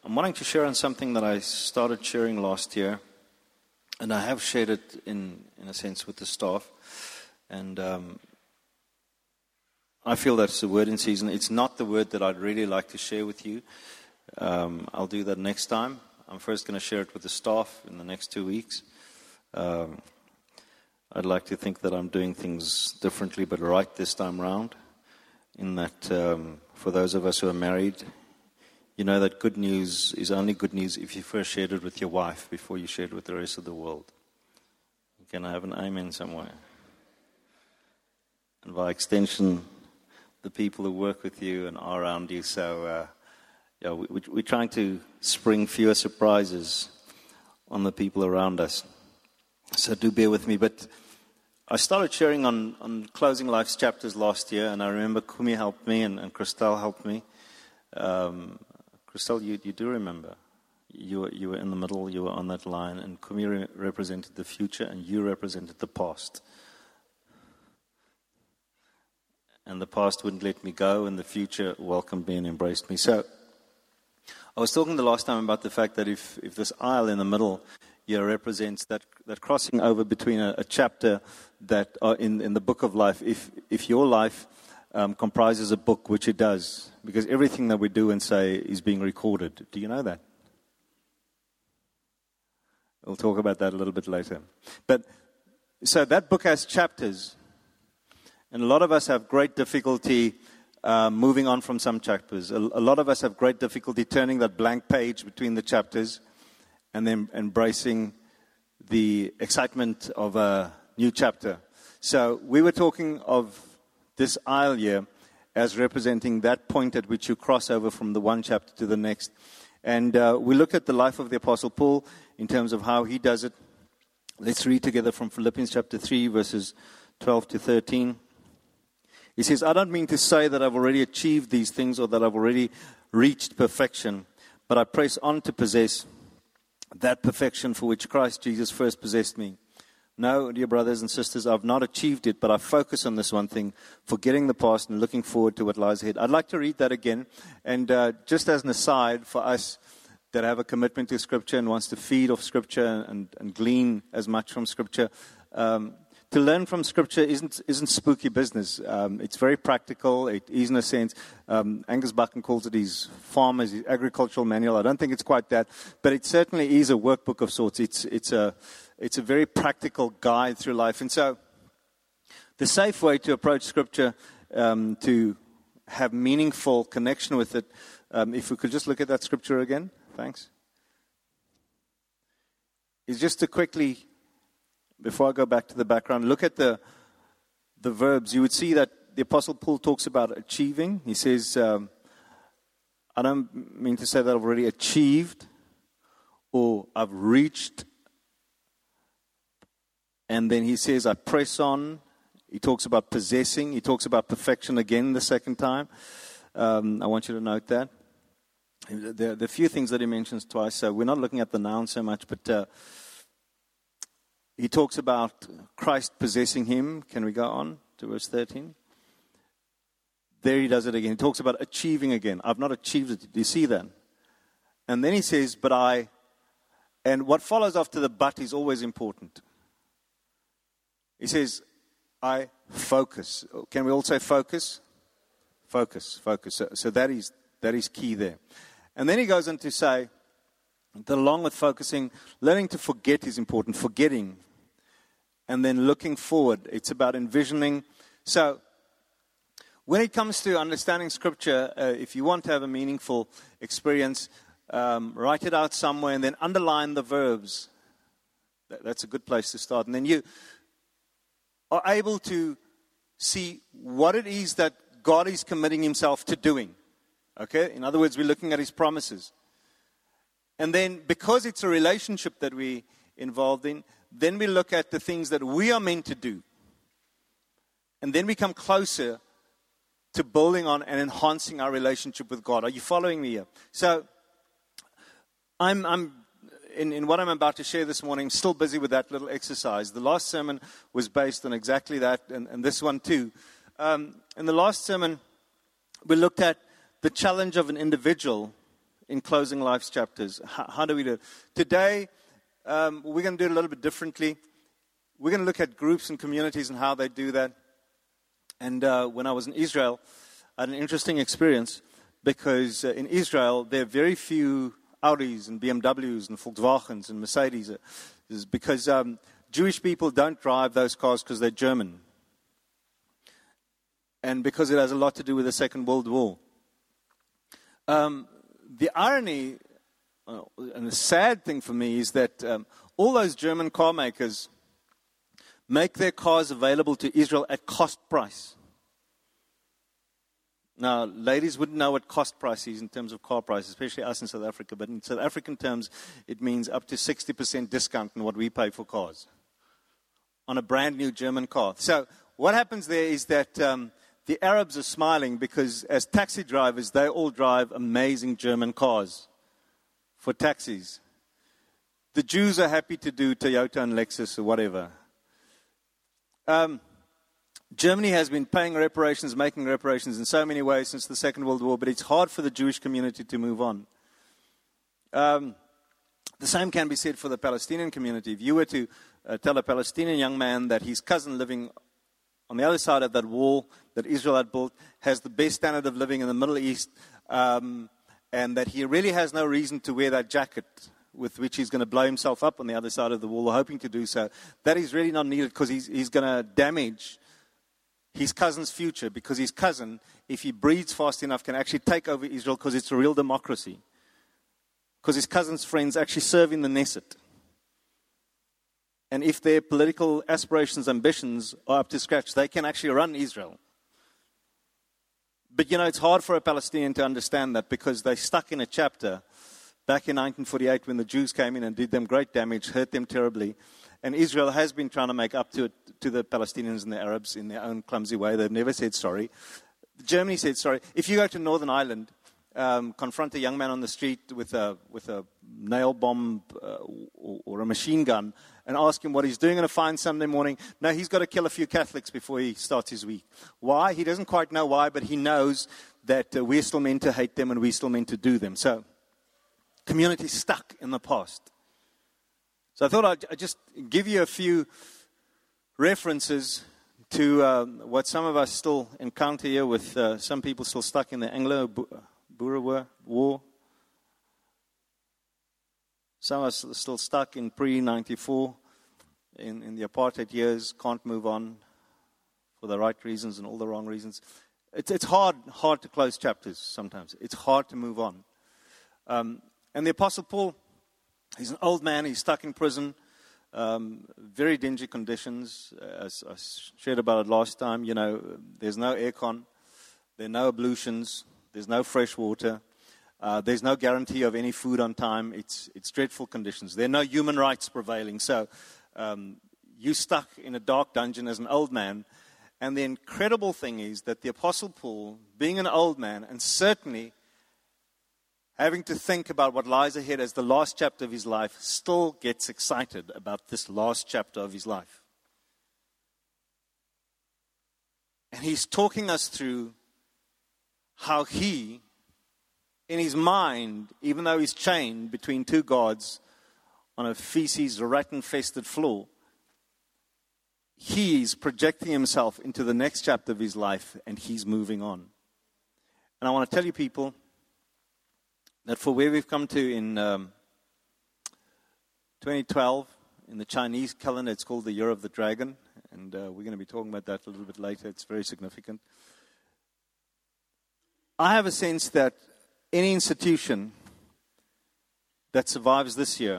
I'm wanting to share on something that I started sharing last year, and I have shared it in a sense with the staff, and I feel that's the word in season. It's not the word that I'd really like to share with you. I'll do that next time. I'm first going to share it with the staff in the next 2 weeks. I'd like to think that I'm doing things differently, but right this time round, in that for those of us who are married, you know that good news is only good news if you first shared it with your wife before you shared it with the rest of the world. Can I have an amen somewhere? And by extension, the people who work with you and are around you. So, we're trying to spring fewer surprises on the people around us. So do bear with me. But I started sharing on Closing Life's chapters last year, and I remember Kumi helped me and Christelle helped me. Christelle, you do remember. You were in the middle, you were on that line, and Kumi represented the future, and you represented the past. And the past wouldn't let me go, and the future welcomed me and embraced me. So I was talking the last time about the fact that if this aisle in the middle here represents that crossing over between a chapter that in the book of life, if your life comprises a book, which it does, because everything that we do and say is being recorded. Do you know that? We'll talk about that a little bit later. But so that book has chapters, and a lot of us have great difficulty moving on from some chapters. A lot of us have great difficulty turning that blank page between the chapters and then embracing the excitement of a new chapter. So we were talking of this aisle here as representing that point at which you cross over from the one chapter to the next. And we looked at the life of the Apostle Paul in terms of how he does it. Let's read together from Philippians chapter 3, verses 12 to 13. He says, I don't mean to say that I've already achieved these things or that I've already reached perfection, but I press on to possess that perfection for which Christ Jesus first possessed me. No, dear brothers and sisters, I've not achieved it, but I focus on this one thing, forgetting the past and looking forward to what lies ahead. I'd like to read that again. And just as an aside for us that have a commitment to Scripture and wants to feed off Scripture and glean as much from Scripture, to learn from Scripture isn't spooky business. It's very practical. It is in a sense. Angus Buchan calls it his farmer's, his agricultural manual. I don't think it's quite that, but it certainly is a workbook of sorts. It's a very practical guide through life. And so the safe way to approach Scripture, to have meaningful connection with it, if we could just look at that Scripture again. Thanks. Is just to quickly, before I go back to the background, look at the verbs. You would see that the Apostle Paul talks about achieving. He says, I don't mean to say that I've already achieved or I've reached. And then he says, I press on. He talks about possessing. He talks about perfection again the second time. I want you to note that. There are a few things that he mentions twice, so we're not looking at the noun so much, but he talks about Christ possessing him. Can we go on to verse 13? There he does it again. He talks about achieving again. I've not achieved it. Do you see that? And then he says, but I, and what follows after the but is always important. He says, I focus. Can we all say focus? Focus. So that is key there. And then he goes on to say that along with focusing, learning to forget is important. Forgetting. And then looking forward. It's about envisioning. So when it comes to understanding Scripture, if you want to have a meaningful experience, write it out somewhere and then underline the verbs. That's a good place to start. And then you are able to see what it is that God is committing himself to doing. Okay? In other words, we're looking at his promises. And then because it's a relationship that we're involved in, then we look at the things that we are meant to do. And then we come closer to building on and enhancing our relationship with God. Are you following me here? So I'm in what I'm about to share this morning, I'm still busy with that little exercise. The last sermon was based on exactly that, and this one too. In the last sermon, we looked at the challenge of an individual in closing life's chapters. How do we do it? Today, we're going to do it a little bit differently. We're going to look at groups and communities and how they do that. And when I was in Israel, I had an interesting experience because in Israel, there are very few Audis and BMWs and Volkswagens and Mercedes. Because Jewish people don't drive those cars because they're German. And because it has a lot to do with the Second World War. The irony and the sad thing for me is that all those German car makers make their cars available to Israel at cost price. Now, ladies wouldn't know what cost price is in terms of car price, especially us in South Africa. But in South African terms, it means up to 60% discount on what we pay for cars on a brand new German car. So what happens there is that the Arabs are smiling because as taxi drivers, they all drive amazing German cars for taxis. The Jews are happy to do Toyota and Lexus or whatever. Germany has been paying reparations, making reparations in so many ways since the Second World War, but it's hard for the Jewish community to move on. The same can be said for the Palestinian community. If you were to tell a Palestinian young man that his cousin living on the other side of that wall that Israel had built has the best standard of living in the Middle East, and that he really has no reason to wear that jacket with which he's going to blow himself up on the other side of the wall, or hoping to do so, that is really not needed because he's going to damage his cousin's future, because his cousin, if he breathes fast enough, can actually take over Israel because it's a real democracy. Because his cousin's friends actually serve in the Knesset. And if their political aspirations, ambitions are up to scratch, they can actually run Israel. But, it's hard for a Palestinian to understand that because they're stuck in a chapter back in 1948 when the Jews came in and did them great damage, hurt them terribly. And Israel has been trying to make up to the Palestinians and the Arabs in their own clumsy way. They've never said sorry. Germany said sorry. If you go to Northern Ireland, confront a young man on the street with a nail bomb or a machine gun and ask him what he's doing on a fine Sunday morning. No, he's got to kill a few Catholics before he starts his week. Why? He doesn't quite know why, but he knows that we're still meant to hate them and we're still meant to do them. So, community stuck in the past. So I thought I'd just give you a few references to what some of us still encounter here with some people still stuck in the Anglo-Boer War. Some of us still stuck in pre-94, in the apartheid years, can't move on for the right reasons and all the wrong reasons. It's hard to close chapters sometimes. It's hard to move on. And the Apostle Paul, he's an old man, he's stuck in prison, very dingy conditions, as I shared about it last time. There's no aircon, there are no ablutions, there's no fresh water, there's no guarantee of any food on time. It's dreadful conditions. There are no human rights prevailing. So you're stuck in a dark dungeon as an old man. And the incredible thing is that the Apostle Paul, being an old man, and certainly having to think about what lies ahead as the last chapter of his life, still gets excited about this last chapter of his life. And he's talking us through how he, in his mind, even though he's chained between two gods on a feces, rat-infested floor, he's projecting himself into the next chapter of his life, and he's moving on. And I want to tell you people that for where we've come to in 2012, in the Chinese calendar, it's called the Year of the Dragon, and we're going to be talking about that a little bit later. It's very significant. I have a sense that any institution that survives this year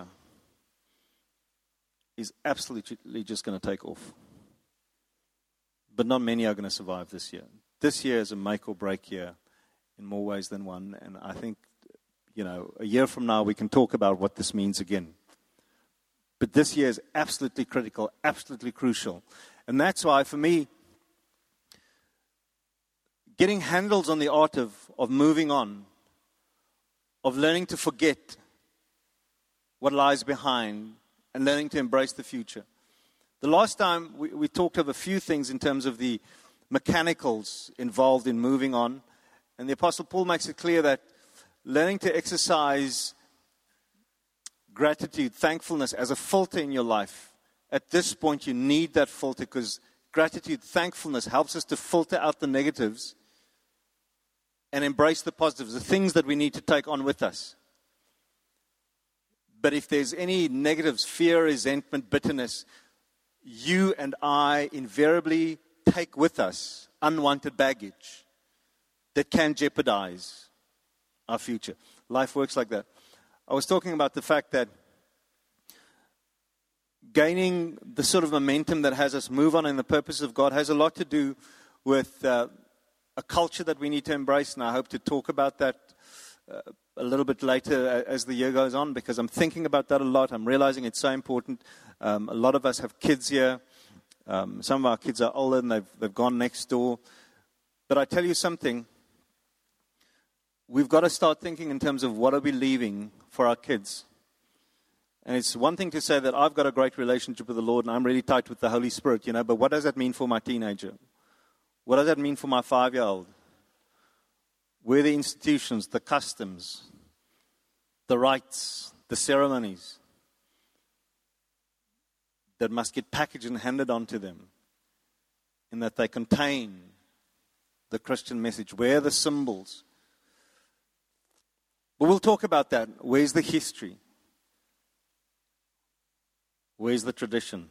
is absolutely just going to take off. But not many are going to survive this year. This year is a make or break year in more ways than one, and I think a year from now, we can talk about what this means again. But this year is absolutely critical, absolutely crucial. And that's why, for me, getting handles on the art of moving on, of learning to forget what lies behind, and learning to embrace the future. The last time, we talked of a few things in terms of the mechanicals involved in moving on. And the Apostle Paul makes it clear that learning to exercise gratitude, thankfulness as a filter in your life. At this point, you need that filter because gratitude, thankfulness helps us to filter out the negatives and embrace the positives, the things that we need to take on with us. But if there's any negatives, fear, resentment, bitterness, you and I invariably take with us unwanted baggage that can jeopardize our future. Life works like that. I was talking about the fact that gaining the sort of momentum that has us move on in the purpose of God has a lot to do with a culture that we need to embrace. And I hope to talk about that a little bit later as the year goes on, because I'm thinking about that a lot. I'm realizing it's so important. A lot of us have kids here. Some of our kids are older and they've gone next door. But I tell you something, we've got to start thinking in terms of what are we leaving for our kids. And it's one thing to say that I've got a great relationship with the Lord and I'm really tight with the Holy Spirit, but what does that mean for my teenager? What does that mean for my 5-year-old? Where are the institutions, the customs, the rites, the ceremonies that must get packaged and handed on to them, in that they contain the Christian message? Where are the symbols? But we'll talk about that. Where's the history? Where's the tradition?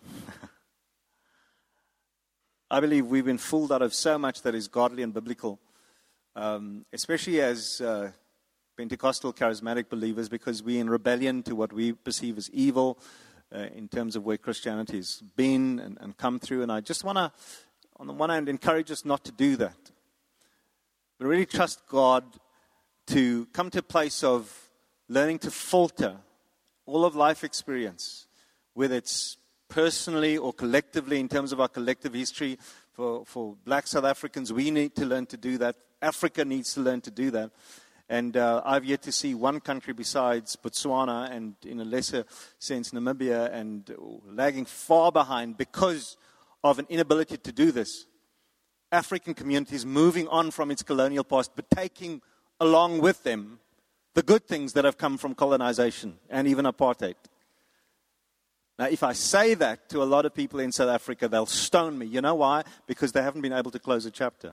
I believe we've been fooled out of so much that is godly and biblical, especially as Pentecostal charismatic believers, because we're in rebellion to what we perceive as evil in terms of where Christianity has been and come through. And I just want to, on the one hand, encourage us not to do that, but really trust God to come to a place of learning to filter all of life experience, whether it's personally or collectively in terms of our collective history. For black South Africans, we need to learn to do that. Africa needs to learn to do that. And I've yet to see one country besides Botswana and, in a lesser sense, Namibia, and lagging far behind because of an inability to do this. African communities moving on from its colonial past, but taking along with them the good things that have come from colonization and even apartheid. Now, if I say that to a lot of people in South Africa, they'll stone me. You know why? Because they haven't been able to close a chapter.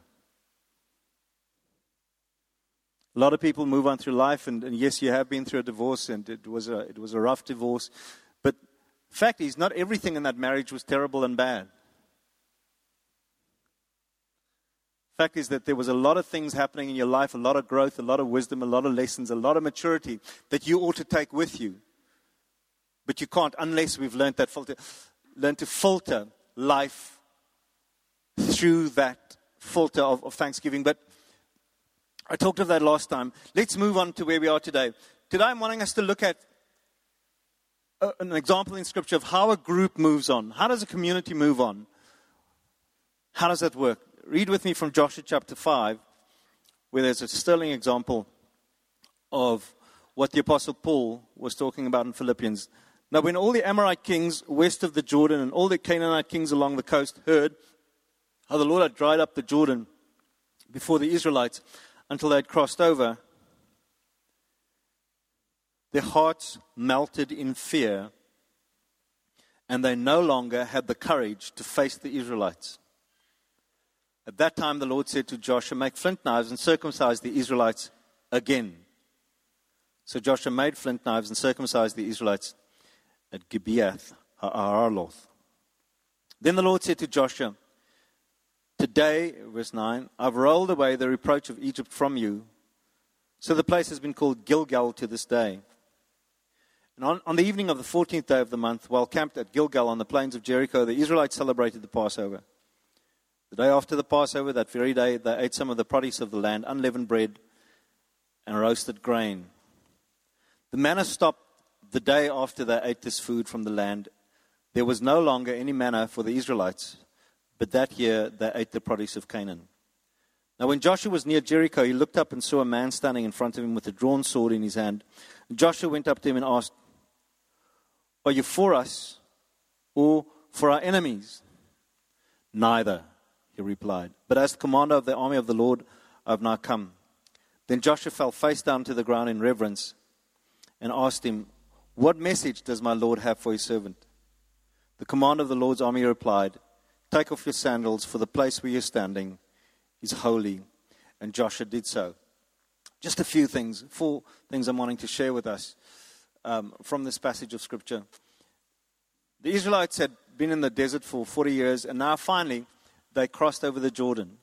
A lot of people move on through life, and yes, you have been through a divorce, and it was a rough divorce. But the fact is, not everything in that marriage was terrible and bad. The fact is that there was a lot of things happening in your life, a lot of growth, a lot of wisdom, a lot of lessons, a lot of maturity that you ought to take with you. But you can't unless we've learned to filter life through that filter of thanksgiving. But I talked of that last time. Let's move on to where we are today. Today I'm wanting us to look at an example in Scripture of how a group moves on. How does a community move on? How does that work? Read with me from Joshua chapter 5, where there's a sterling example of what the Apostle Paul was talking about in Philippians. Now, when all the Amorite kings west of the Jordan and all the Canaanite kings along the coast heard how the Lord had dried up the Jordan before the Israelites until they had crossed over, their hearts melted in fear, and they no longer had the courage to face the Israelites. At that time, the Lord said to Joshua, "Make flint knives and circumcise the Israelites again." So Joshua made flint knives and circumcised the Israelites at Gibeath Ha'araloth. Then the Lord said to Joshua, "Today," verse 9, "I've rolled away the reproach of Egypt from you." So the place has been called Gilgal to this day. And on the evening of the 14th day of the month, while camped at Gilgal on the plains of Jericho, the Israelites celebrated the Passover. The day after the Passover, that very day, they ate some of the produce of the land, unleavened bread and roasted grain. The manna stopped the day after they ate this food from the land. There was no longer any manna for the Israelites, but that year they ate the produce of Canaan. Now when Joshua was near Jericho, he looked up and saw a man standing in front of him with a drawn sword in his hand. And Joshua went up to him and asked, "Are you for us or for our enemies?" "Neither," he replied, "but as the commander of the army of the Lord, I have now come." Then Joshua fell face down to the ground in reverence and asked him, "What message does my Lord have for his servant?" The commander of the Lord's army replied, "Take off your sandals, for the place where you're standing is holy." And Joshua did so. Just a few things, 4 things I'm wanting to share with us from this passage of Scripture. The Israelites had been in the desert for 40 years, and now finally they crossed over the Jordan.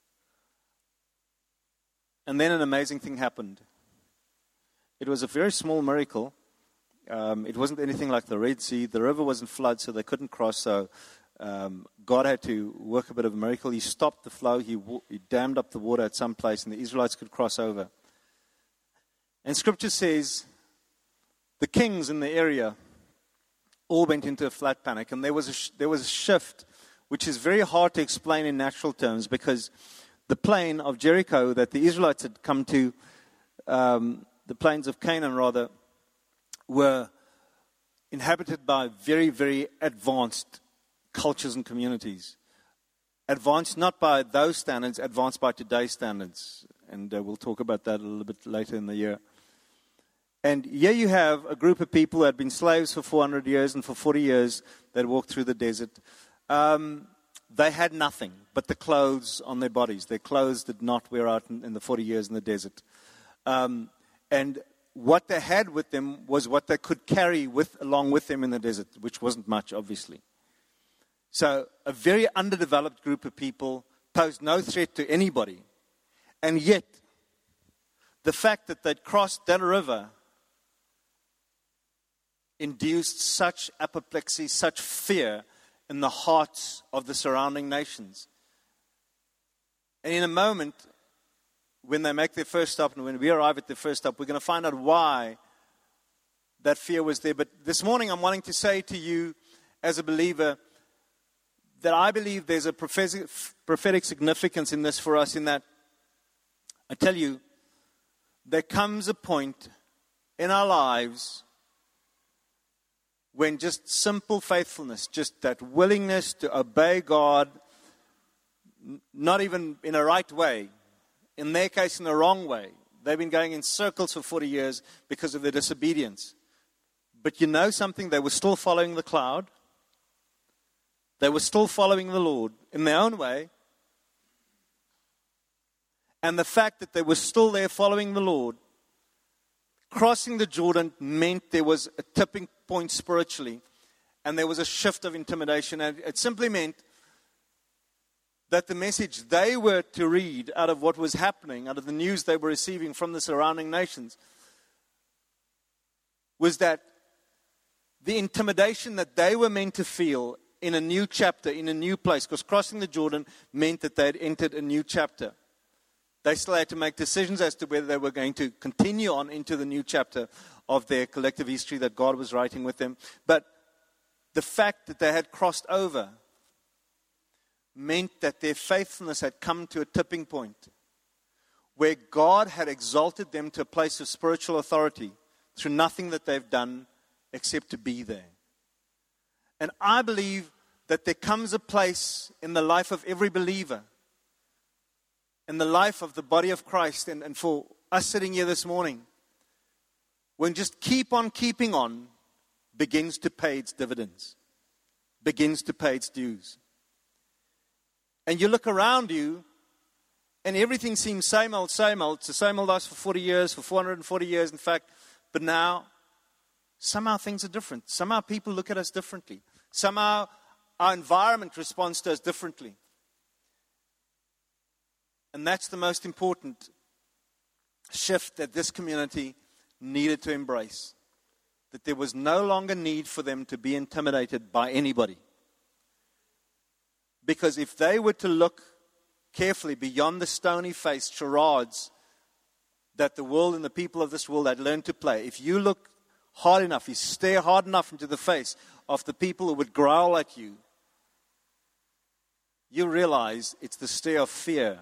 And then an amazing thing happened. It was a very small miracle. It wasn't anything like the Red Sea. The river wasn't flooded, so they couldn't cross. So God had to work a bit of a miracle. He stopped the flow. He dammed up the water at some place, and the Israelites could cross over. And Scripture says the kings in the area all went into a flat panic. And there was a shift, which is very hard to explain in natural terms, because the plain of Jericho that the Israelites had come to, the plains of Canaan rather, were inhabited by very, very advanced cultures and communities. Advanced not by those standards, advanced by today's standards. And we'll talk about that a little bit later in the year. And here you have a group of people who had been slaves for 400 years and for 40 years that walked through the desert. They had nothing but the clothes on their bodies. Their clothes did not wear out in the 40 years in the desert. And what they had with them was what they could carry along with them in the desert, which wasn't much, obviously. So a very underdeveloped group of people posed no threat to anybody. And yet, the fact that they'd crossed that river induced such apoplexy, such fear in the hearts of the surrounding nations. And in a moment, when they make their first stop, and when we arrive at their first stop, we're going to find out why that fear was there. But this morning, I'm wanting to say to you, as a believer, that I believe there's a prophetic significance in this for us, in that, I tell you, there comes a point in our lives when just simple faithfulness, just that willingness to obey God, not even in a right way, in their case in the wrong way. They've been going in circles for 40 years because of their disobedience. But you know something? They were still following the cloud. They were still following the Lord in their own way. And the fact that they were still there following the Lord, crossing the Jordan, meant there was a tipping point spiritually. And there was a shift of intimidation. And it simply meant that the message they were to read out of what was happening, out of the news they were receiving from the surrounding nations, was that the intimidation that they were meant to feel in a new chapter, in a new place, because crossing the Jordan meant that they had entered a new chapter. They still had to make decisions as to whether they were going to continue on into the new chapter of their collective history that God was writing with them. But the fact that they had crossed over meant that their faithfulness had come to a tipping point where God had exalted them to a place of spiritual authority through nothing that they've done except to be there. And I believe that there comes a place in the life of every believer, in the life of the body of Christ, and for us sitting here this morning, when just keep on keeping on begins to pay its dividends, begins to pay its dues. And you look around you, and everything seems same old, same old. It's the same old us for 40 years, for 440 years, in fact. But now, somehow things are different. Somehow people look at us differently. Somehow our environment responds to us differently. And that's the most important shift that this community needed to embrace. That there was no longer need for them to be intimidated by anybody. Because if they were to look carefully beyond the stony-faced charades that the world and the people of this world had learned to play, if you look hard enough, you stare hard enough into the face of the people who would growl at you, you realize it's the stare of fear.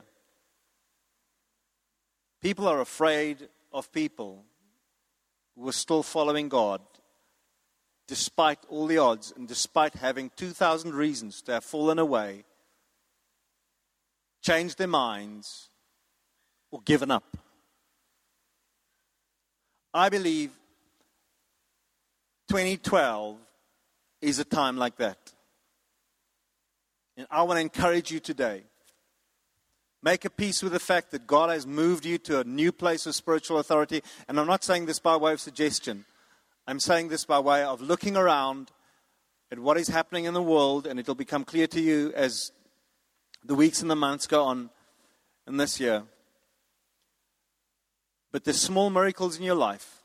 People are afraid of people who are still following God, despite all the odds and despite having 2,000 reasons to have fallen away, changed their minds, or given up. I believe 2012 is a time like that. And I want to encourage you today. Make a peace with the fact that God has moved you to a new place of spiritual authority. And I'm not saying this by way of suggestion. I'm saying this by way of looking around at what is happening in the world, and it'll become clear to you as the weeks and the months go on in this year. But the small miracles in your life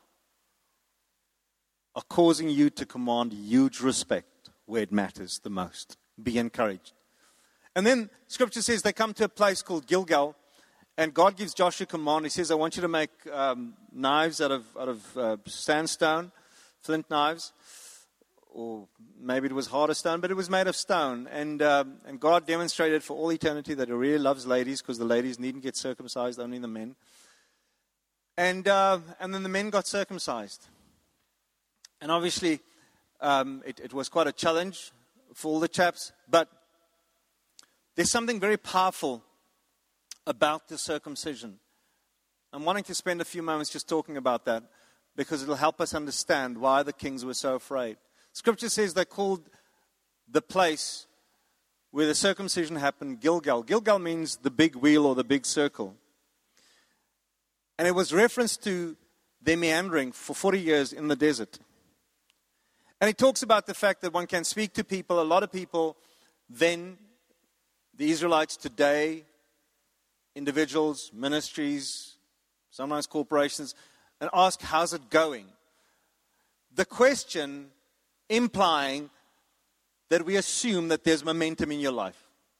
are causing you to command huge respect where it matters the most. Be encouraged. And then Scripture says they come to a place called Gilgal, and God gives Joshua a command. He says, I want you to make knives out of sandstone, flint knives, or maybe it was harder stone, but it was made of stone. And God demonstrated for all eternity that He really loves ladies, because the ladies needn't get circumcised, only the men. And then the men got circumcised. And obviously, it was quite a challenge for all the chaps, but there's something very powerful about the circumcision. I'm wanting to spend a few moments just talking about that, because it'll help us understand why the kings were so afraid. Scripture says they called the place where the circumcision happened Gilgal. Gilgal means the big wheel or the big circle. And it was reference to their meandering for 40 years in the desert. And it talks about the fact that one can speak to people, a lot of people, then the Israelites today, individuals, ministries, sometimes corporations, and ask, how's it going? The question implying that we assume that there's momentum in your life.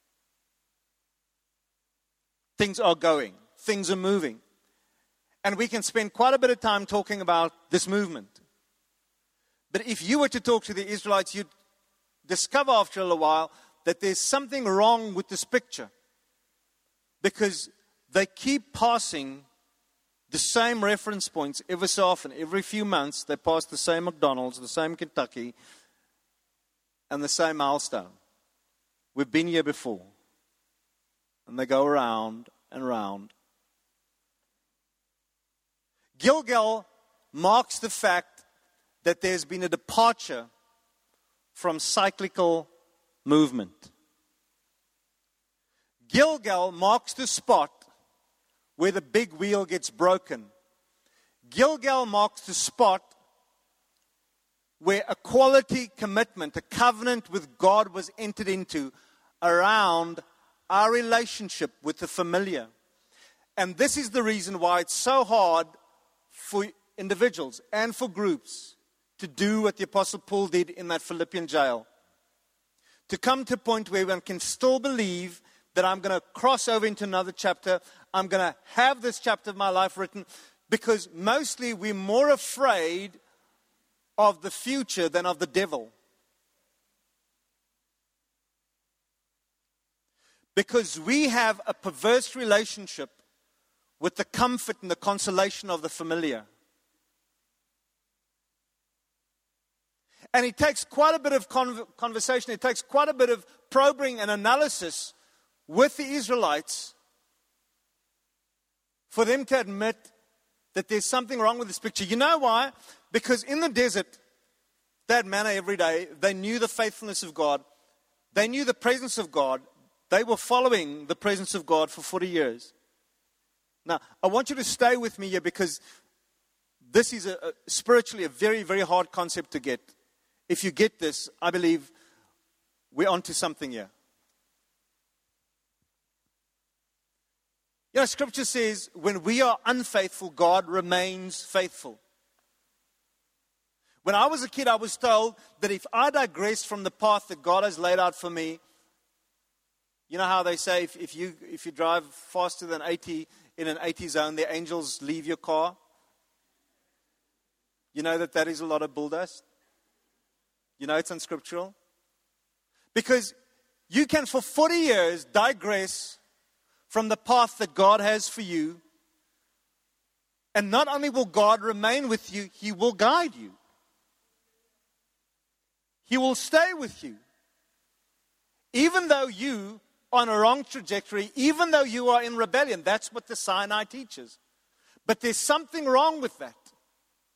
Things are going. Things are moving. And we can spend quite a bit of time talking about this movement. But if you were to talk to the Israelites, you'd discover after a little while that there's something wrong with this picture. Because they keep passing the same reference points every so often. Every few months, they pass the same McDonald's, the same Kentucky, and the same milestone. We've been here before. And they go around and round. Gilgal marks the fact that there's been a departure from cyclical movement. Gilgal marks the spot where the big wheel gets broken. Gilgal marks the spot where a quality commitment, a covenant with God was entered into around our relationship with the familiar. And this is the reason why it's so hard for individuals and for groups to do what the Apostle Paul did in that Philippian jail. To come to a point where one can still believe that I'm going to cross over into another chapter. I'm going to have this chapter of my life written, because mostly we're more afraid of the future than of the devil. Because we have a perverse relationship with the comfort and the consolation of the familiar. And it takes quite a bit of conversation, it takes quite a bit of probing and analysis with the Israelites for them to admit that there's something wrong with this picture. You know why? Because in the desert, they had manna every day. They knew the faithfulness of God. They knew the presence of God. They were following the presence of God for 40 years. Now, I want you to stay with me here, because this is spiritually a very, very hard concept to get. If you get this, I believe we're onto something here. You know, Scripture says when we are unfaithful, God remains faithful. When I was a kid, I was told that if I digress from the path that God has laid out for me, you know how they say if you drive faster than 80 in an 80 zone, the angels leave your car? You know that is a lot of bull dust? You know it's unscriptural? Because you can for 40 years digress from the path that God has for you. And not only will God remain with you, He will guide you. He will stay with you. Even though you are on a wrong trajectory, even though you are in rebellion. That's what the Sinai teaches. But there's something wrong with that.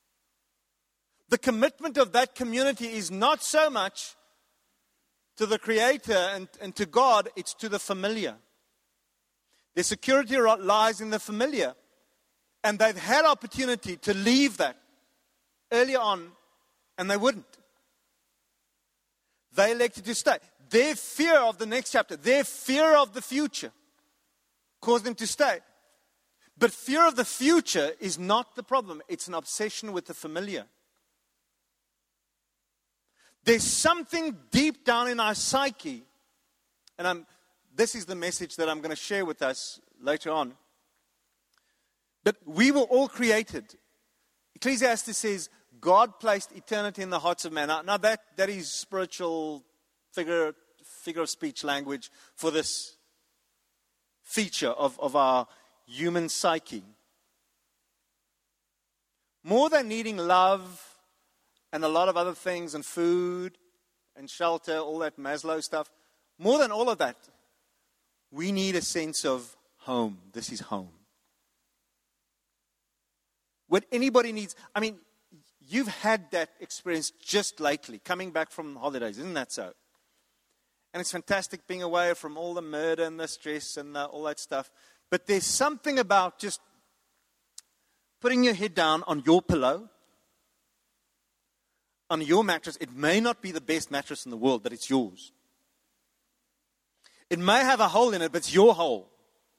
The commitment of that community is not so much to the Creator and to God, it's to the familiar. Their security lies in the familiar. And they've had opportunity to leave that early on, and they wouldn't. They elected to stay. Their fear of the next chapter, their fear of the future, caused them to stay. But fear of the future is not the problem. It's an obsession with the familiar. There's something deep down in our psyche, and this is the message that I'm going to share with us later on. But we were all created. Ecclesiastes says, God placed eternity in the hearts of man. Now that is spiritual figure of speech language for this feature of our human psyche. More than needing love and a lot of other things and food and shelter, all that Maslow stuff, more than all of that, we need a sense of home. This is home. What anybody needs, I mean, you've had that experience just lately, coming back from holidays, isn't that so? And it's fantastic being away from all the murder and the stress and all that stuff. But there's something about just putting your head down on your pillow, on your mattress. It may not be the best mattress in the world, but it's yours. It may have a hole in it, but it's your hole.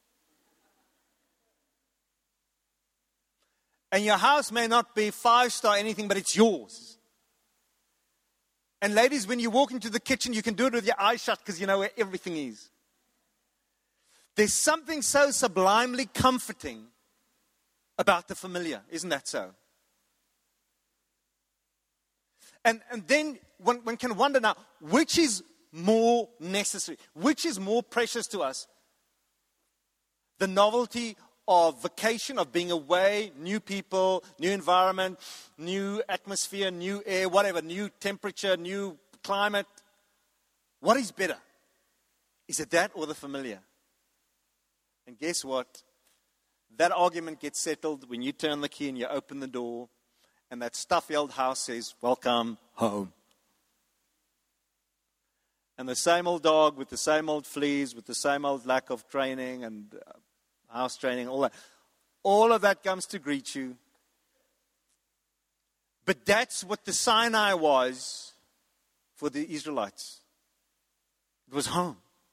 And your house may not be 5-star anything, but it's yours. And ladies, when you walk into the kitchen, you can do it with your eyes shut because you know where everything is. There's something so sublimely comforting about the familiar. Isn't that so? And then one can wonder now, which is more necessary? Which is more precious to us? The novelty of vacation, of being away, new people, new environment, new atmosphere, new air, whatever, new temperature, new climate. What is better? Is it that or the familiar? And guess what? That argument gets settled when you turn the key and you open the door and that stuffy old house says, welcome home. And the same old dog with the same old fleas, with the same old lack of training and house training, all of that comes to greet you. But that's what the Sinai was for the Israelites. It was home.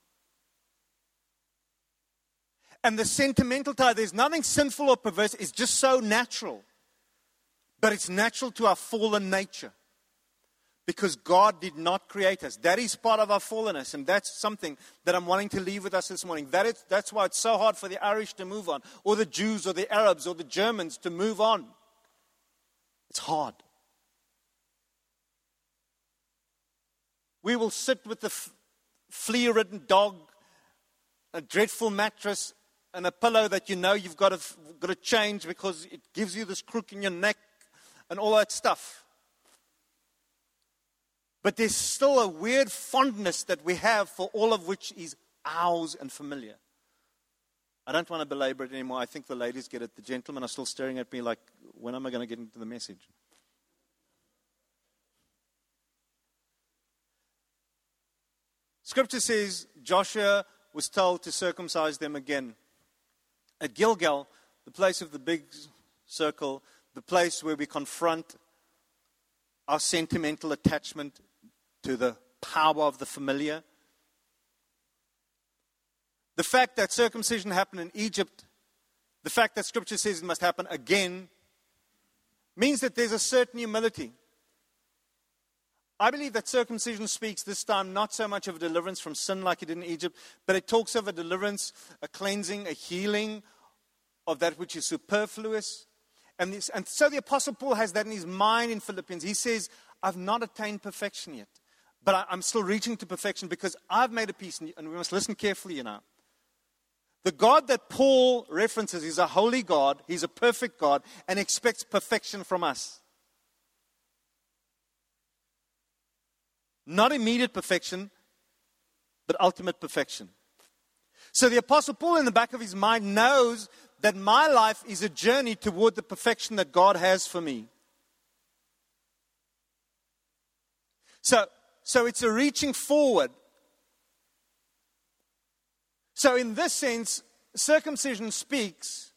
And the sentimental tie, there's nothing sinful or perverse, it's just so natural. But it's natural to our fallen nature. Because God did not create us. That is part of our fallenness. And that's something that I'm wanting to leave with us this morning. That's why it's so hard for the Irish to move on. Or the Jews or the Arabs or the Germans to move on. It's hard. We will sit with the flea-ridden dog, a dreadful mattress, and a pillow that you know you've got to change because it gives you this crook in your neck and all that stuff. But there's still a weird fondness that we have for all of which is ours and familiar. I don't want to belabor it anymore. I think the ladies get it. The gentlemen are still staring at me like, when am I going to get into the message? Scripture says Joshua was told to circumcise them again. At Gilgal, the place of the big circle, the place where we confront our sentimental attachment to the power of the familiar. The fact that circumcision happened in Egypt, the fact that Scripture says it must happen again, means that there's a certain humility. I believe that circumcision speaks this time not so much of a deliverance from sin like it did in Egypt, but it talks of a deliverance, a cleansing, a healing of that which is superfluous. And so the Apostle Paul has that in his mind in Philippians. He says, I've not attained perfection yet, but I'm still reaching to perfection because I've made a peace. And we must listen carefully, The God that Paul references is a holy God. He's a perfect God and expects perfection from us. Not immediate perfection, but ultimate perfection. So the Apostle Paul in the back of his mind knows that my life is a journey toward the perfection that God has for me. So it's a reaching forward. So in this sense, circumcision speaks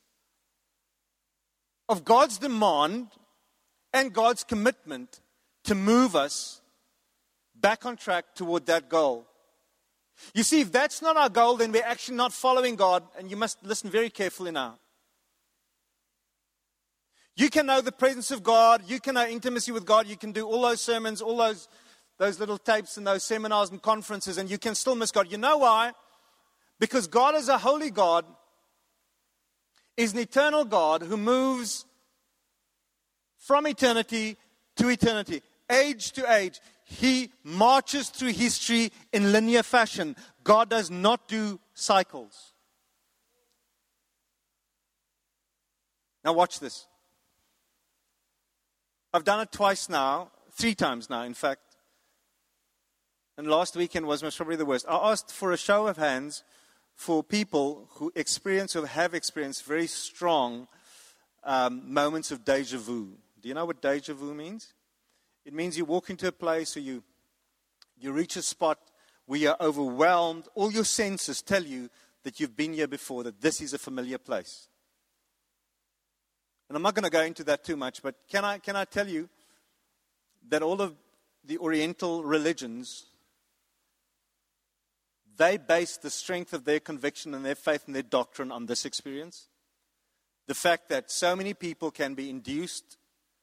of God's demand and God's commitment to move us back on track toward that goal. You see, if that's not our goal, then we're actually not following God, and you must listen very carefully now. You can know the presence of God, you can know intimacy with God, you can do all those sermons, all those little tapes and those seminars and conferences, and you can still miss God. You know why? Because God is a holy God, is an eternal God who moves from eternity to eternity, age to age. He marches through history in linear fashion. God does not do cycles. Now watch this. I've done it twice now, 3 times now, in fact. And last weekend was most probably the worst. I asked for a show of hands for people who experience or have experienced very strong moments of deja vu. Do you know what deja vu means? It means you walk into a place or you reach a spot where you're overwhelmed. All your senses tell you that you've been here before, that this is a familiar place. And I'm not going to go into that too much, but can I tell you that all of the Oriental religions, they base the strength of their conviction and their faith and their doctrine on this experience? The fact that so many people can be induced,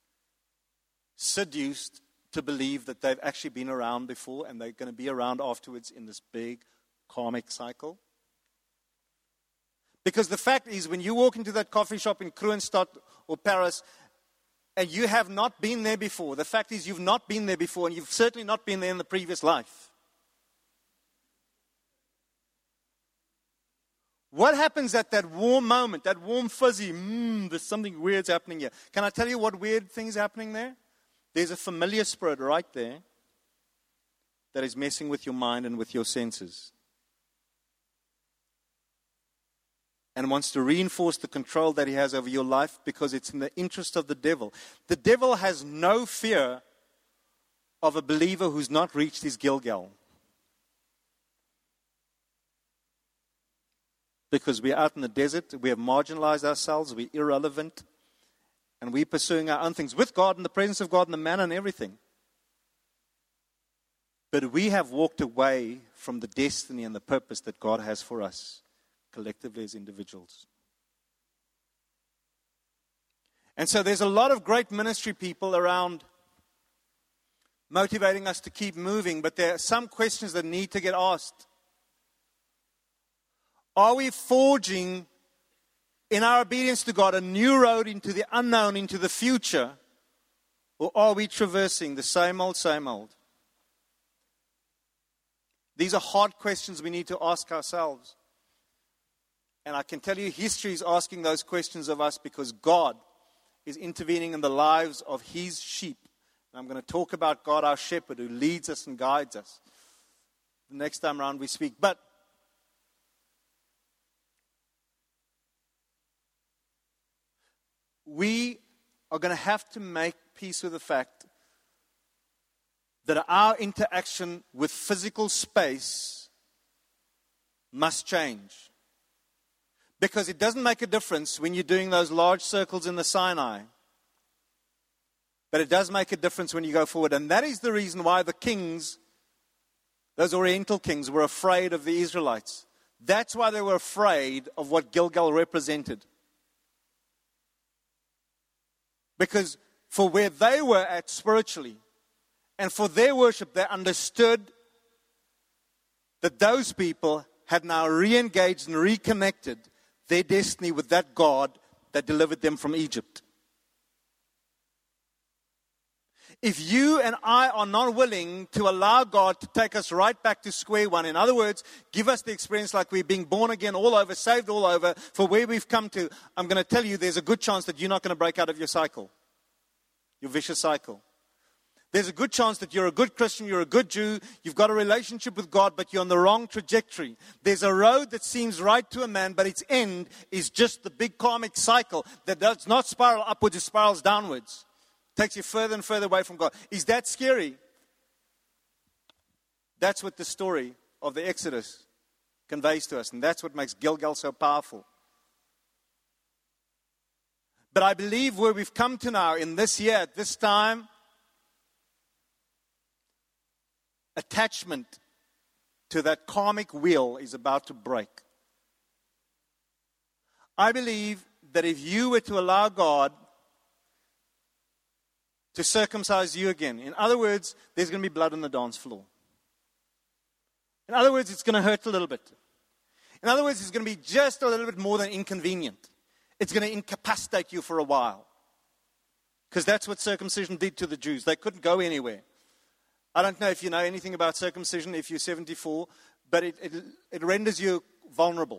seduced to believe that they've actually been around before and they're going to be around afterwards in this big karmic cycle. Because the fact is, when you walk into that coffee shop in Kroonstad or Paris and you have not been there before, the fact is you've not been there before, and you've certainly not been there in the previous life. What happens at that warm moment, that warm fuzzy, there's something weird's happening here. Can I tell you what weird thing's happening there? There's a familiar spirit right there that is messing with your mind and with your senses. And wants to reinforce the control that he has over your life because it's in the interest of the devil. The devil has no fear of a believer who's not reached his Gilgal. Because we're out in the desert, we have marginalized ourselves, we're irrelevant, and we're pursuing our own things with God and the presence of God and the manna and everything. But we have walked away from the destiny and the purpose that God has for us, collectively as individuals. And so there's a lot of great ministry people around motivating us to keep moving, but there are some questions that need to get asked. Are we forging, in our obedience to God, a new road into the unknown, into the future? Or are we traversing the same old, same old? These are hard questions we need to ask ourselves. And I can tell you, history is asking those questions of us because God is intervening in the lives of His sheep. And I'm going to talk about God, our shepherd, who leads us and guides us the next time around we speak. But we are going to have to make peace with the fact that our interaction with physical space must change. Because it doesn't make a difference when you're doing those large circles in the Sinai. But it does make a difference when you go forward. And that is the reason why the kings, those Oriental kings, were afraid of the Israelites. That's why they were afraid of what Gilgal represented. Because for where they were at spiritually, and for their worship, they understood that those people had now re-engaged and reconnected their destiny with that God that delivered them from Egypt. If you and I are not willing to allow God to take us right back to square one, in other words, give us the experience like we're being born again all over, saved all over, for where we've come to, I'm going to tell you there's a good chance that you're not going to break out of your cycle, your vicious cycle. There's a good chance that you're a good Christian, you're a good Jew, you've got a relationship with God, but you're on the wrong trajectory. There's a road that seems right to a man, but its end is just the big karmic cycle that does not spiral upwards, it spirals downwards. Takes you further and further away from God. Is that scary? That's what the story of the Exodus conveys to us, and that's what makes Gilgal so powerful. But I believe where we've come to now in this year, at this time, attachment to that karmic wheel is about to break. I believe that if you were to allow God to circumcise you again, in other words, there's going to be blood on the dance floor. In other words, it's going to hurt a little bit. In other words, it's going to be just a little bit more than inconvenient. It's going to incapacitate you for a while. Because that's what circumcision did to the Jews. They couldn't go anywhere. I don't know if you know anything about circumcision if you're 74, but it renders you vulnerable.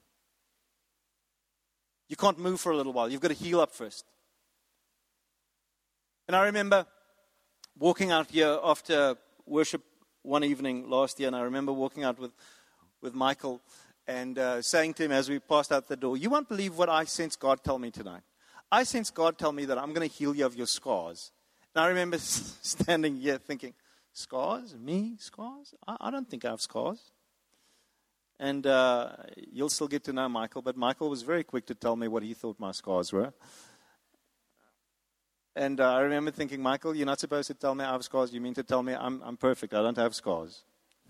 You can't move for a little while. You've got to heal up first. And I remember walking out here after worship one evening last year, and I remember walking out with Michael and saying to him as we passed out the door, you won't believe what I sense God tell me tonight. I sense God tell me that I'm going to heal you of your scars. And I remember standing here thinking, scars? Me? Scars? I don't think I have scars. And you'll still get to know Michael, but Michael was very quick to tell me what he thought my scars were. And I remember thinking, Michael, you're not supposed to tell me I have scars. You mean to tell me I'm perfect. I don't have scars.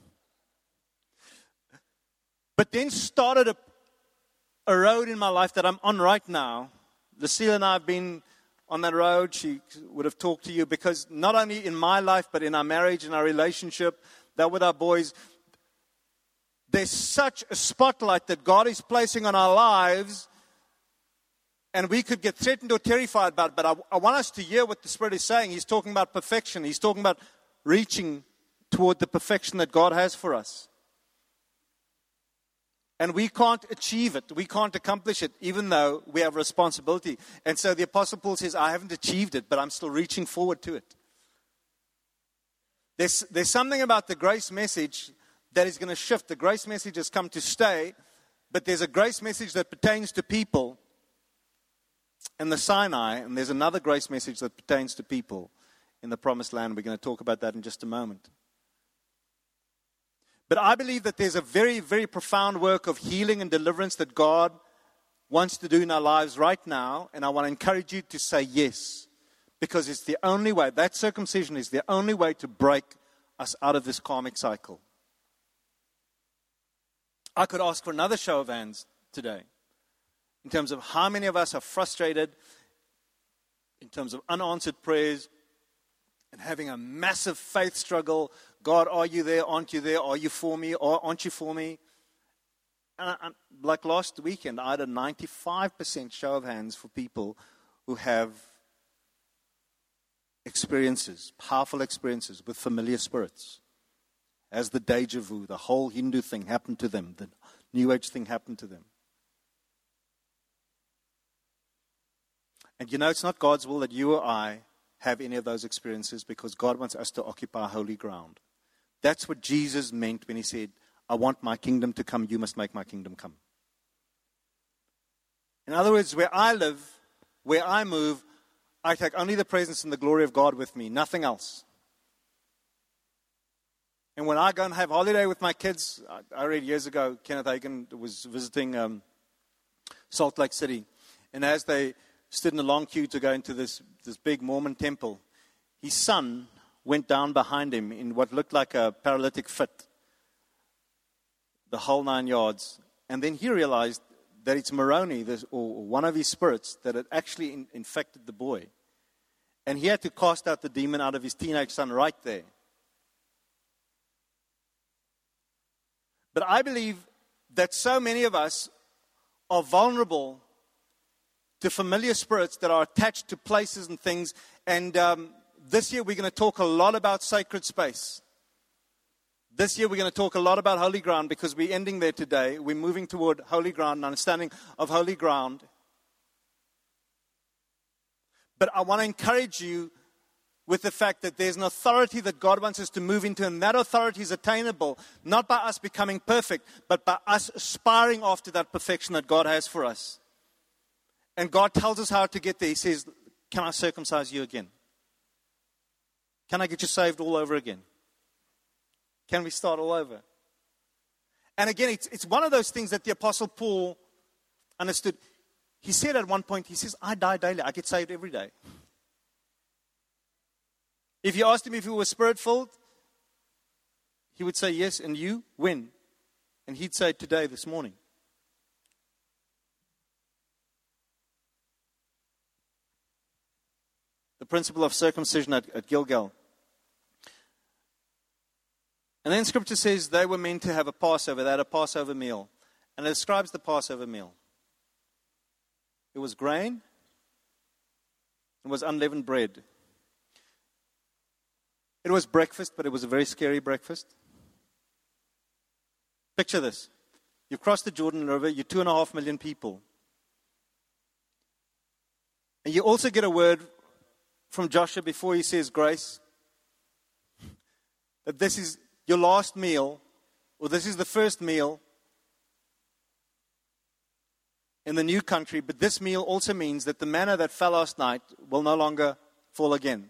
But then started a road in my life that I'm on right now. Lucille and I have been on that road. She would have talked to you because not only in my life, but in our marriage and our relationship, that with our boys, there's such a spotlight that God is placing on our lives, and we could get threatened or terrified about it. But I want us to hear what the Spirit is saying. He's talking about perfection. He's talking about reaching toward the perfection that God has for us. And we can't achieve it. We can't accomplish it, even though we have responsibility. And so the Apostle Paul says, I haven't achieved it, but I'm still reaching forward to it. There's something about the grace message that is going to shift. The grace message has come to stay, but there's a grace message that pertains to people in the Sinai, and there's another grace message that pertains to people in the Promised Land. We're going to talk about that in just a moment. But I believe that there's a very, very profound work of healing and deliverance that God wants to do in our lives right now. And I want to encourage you to say yes. Because it's the only way, that circumcision is the only way to break us out of this karmic cycle. I could ask for another show of hands today. In terms of how many of us are frustrated. In terms of unanswered prayers. And having a massive faith struggle. God, are you there? Aren't you there? Are you for me? Or aren't you for me? And like last weekend, I had a 95% show of hands for people who have experiences, powerful experiences with familiar spirits. As the deja vu, the whole Hindu thing happened to them. The New Age thing happened to them. And you know, it's not God's will that you or I have any of those experiences because God wants us to occupy holy ground. That's what Jesus meant when he said, I want my kingdom to come, you must make my kingdom come. In other words, where I live, where I move, I take only the presence and the glory of God with me, nothing else. And when I go and have holiday with my kids, I read years ago, Kenneth Hagin was visiting Salt Lake City. And as they stood in a long queue to go into this big Mormon temple, his son went down behind him in what looked like a paralytic fit, the whole 9 yards. And then he realized that it's Moroni, or one of his spirits, that had actually infected the boy. And he had to cast out the demon out of his teenage son right there. But I believe that so many of us are vulnerable to familiar spirits that are attached to places and things. And this year we're going to talk a lot about sacred space. This year we're going to talk a lot about holy ground because we're ending there today. We're moving toward holy ground, an understanding of holy ground. But I want to encourage you with the fact that there's an authority that God wants us to move into, and that authority is attainable, not by us becoming perfect, but by us aspiring after that perfection that God has for us. And God tells us how to get there. He says, can I circumcise you again? Can I get you saved all over again? Can we start all over? And again, it's one of those things that the Apostle Paul understood. He said at one point, he says, I die daily. I get saved every day. If you asked him if he was Spirit-filled, he would say yes. And you? When? And he'd say today, this morning. The principle of circumcision at Gilgal. And then Scripture says they were meant to have a Passover. They had a Passover meal. And it describes the Passover meal. It was grain. It was unleavened bread. It was breakfast, but it was a very scary breakfast. Picture this. You've crossed the Jordan River. You're 2.5 million people. And you also get a word from Joshua before he says grace. That this is your last meal, or this is the first meal in the new country, but this meal also means that the manna that fell last night will no longer fall again.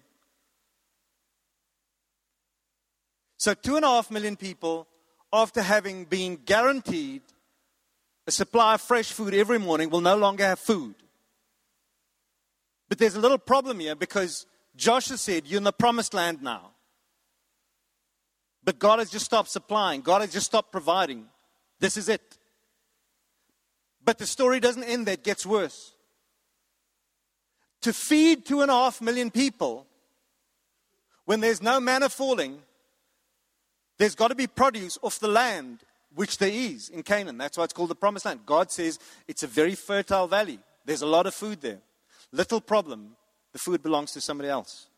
So 2.5 million people, after having been guaranteed a supply of fresh food every morning, will no longer have food. But there's a little problem here because Joshua said, you're in the promised land now. But God has just stopped supplying. God has just stopped providing. This is it. But the story doesn't end there. It gets worse. To feed 2.5 million people, when there's no manna falling, there's got to be produce off the land, which there is in Canaan. That's why it's called the promised land. God says it's a very fertile valley. There's a lot of food there. Little problem, the food belongs to somebody else.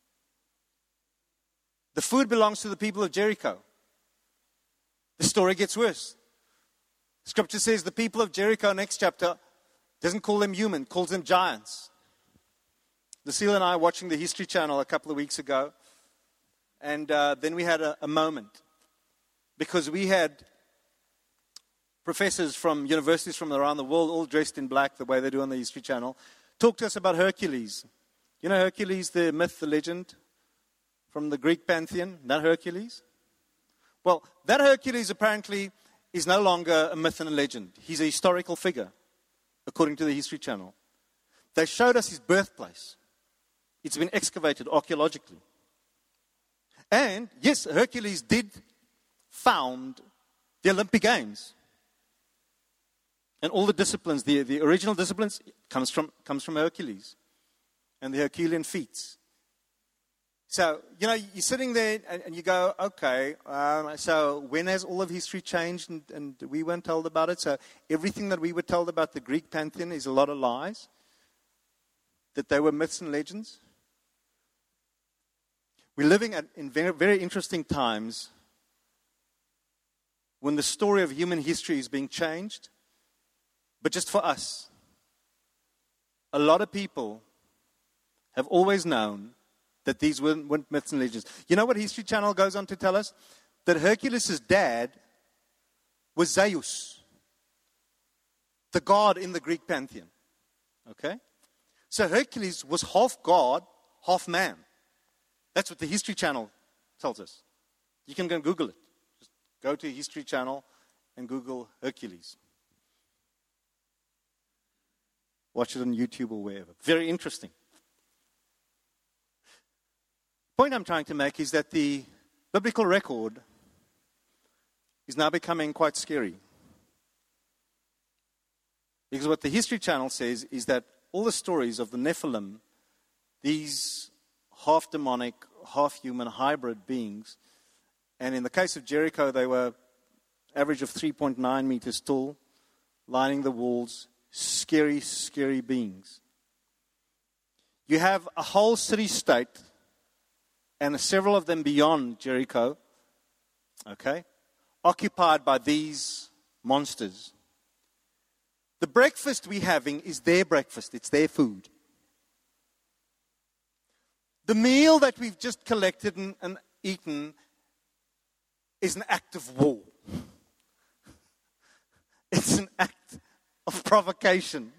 The food belongs to the people of Jericho. The story gets worse. Scripture says the people of Jericho, next chapter, doesn't call them human, calls them giants. Lucille and I were watching the History Channel a couple of weeks ago, and then we had a moment. Because we had professors from universities from around the world, all dressed in black, the way they do on the History Channel, talk to us about Hercules. You know Hercules, the myth, the legend from the Greek pantheon? That Hercules? Well, that Hercules apparently is no longer a myth and a legend. He's a historical figure, according to the History Channel. They showed us his birthplace. It's been excavated archaeologically. And, yes, Hercules did found the Olympic Games. And all the disciplines, the original disciplines, comes from Hercules and the Herculean feats. So, you're sitting there and you go, okay, so when has all of history changed and we weren't told about it? So everything that we were told about the Greek pantheon is a lot of lies? That they were myths and legends? We're living in very, very interesting times when the story of human history is being changed. But just for us, a lot of people have always known that these weren't myths and legends. You know what History Channel goes on to tell us? That Hercules' dad was Zeus, the god in the Greek pantheon. Okay? So Hercules was half god, half man. That's what the History Channel tells us. You can go and Google it. Just go to History Channel and Google Hercules. Watch it on YouTube or wherever. Very interesting. The point I'm trying to make is that the biblical record is now becoming quite scary. Because what the History Channel says is that all the stories of the Nephilim, these half-demonic, half-human hybrid beings, and in the case of Jericho, they were average of 3.9 meters tall, lining the walls, scary, scary beings. You have a whole city-state, and several of them beyond Jericho, okay, occupied by these monsters. The breakfast we're having is their breakfast. It's their food. The meal that we've just collected and eaten is an act of war. It's an act of provocation.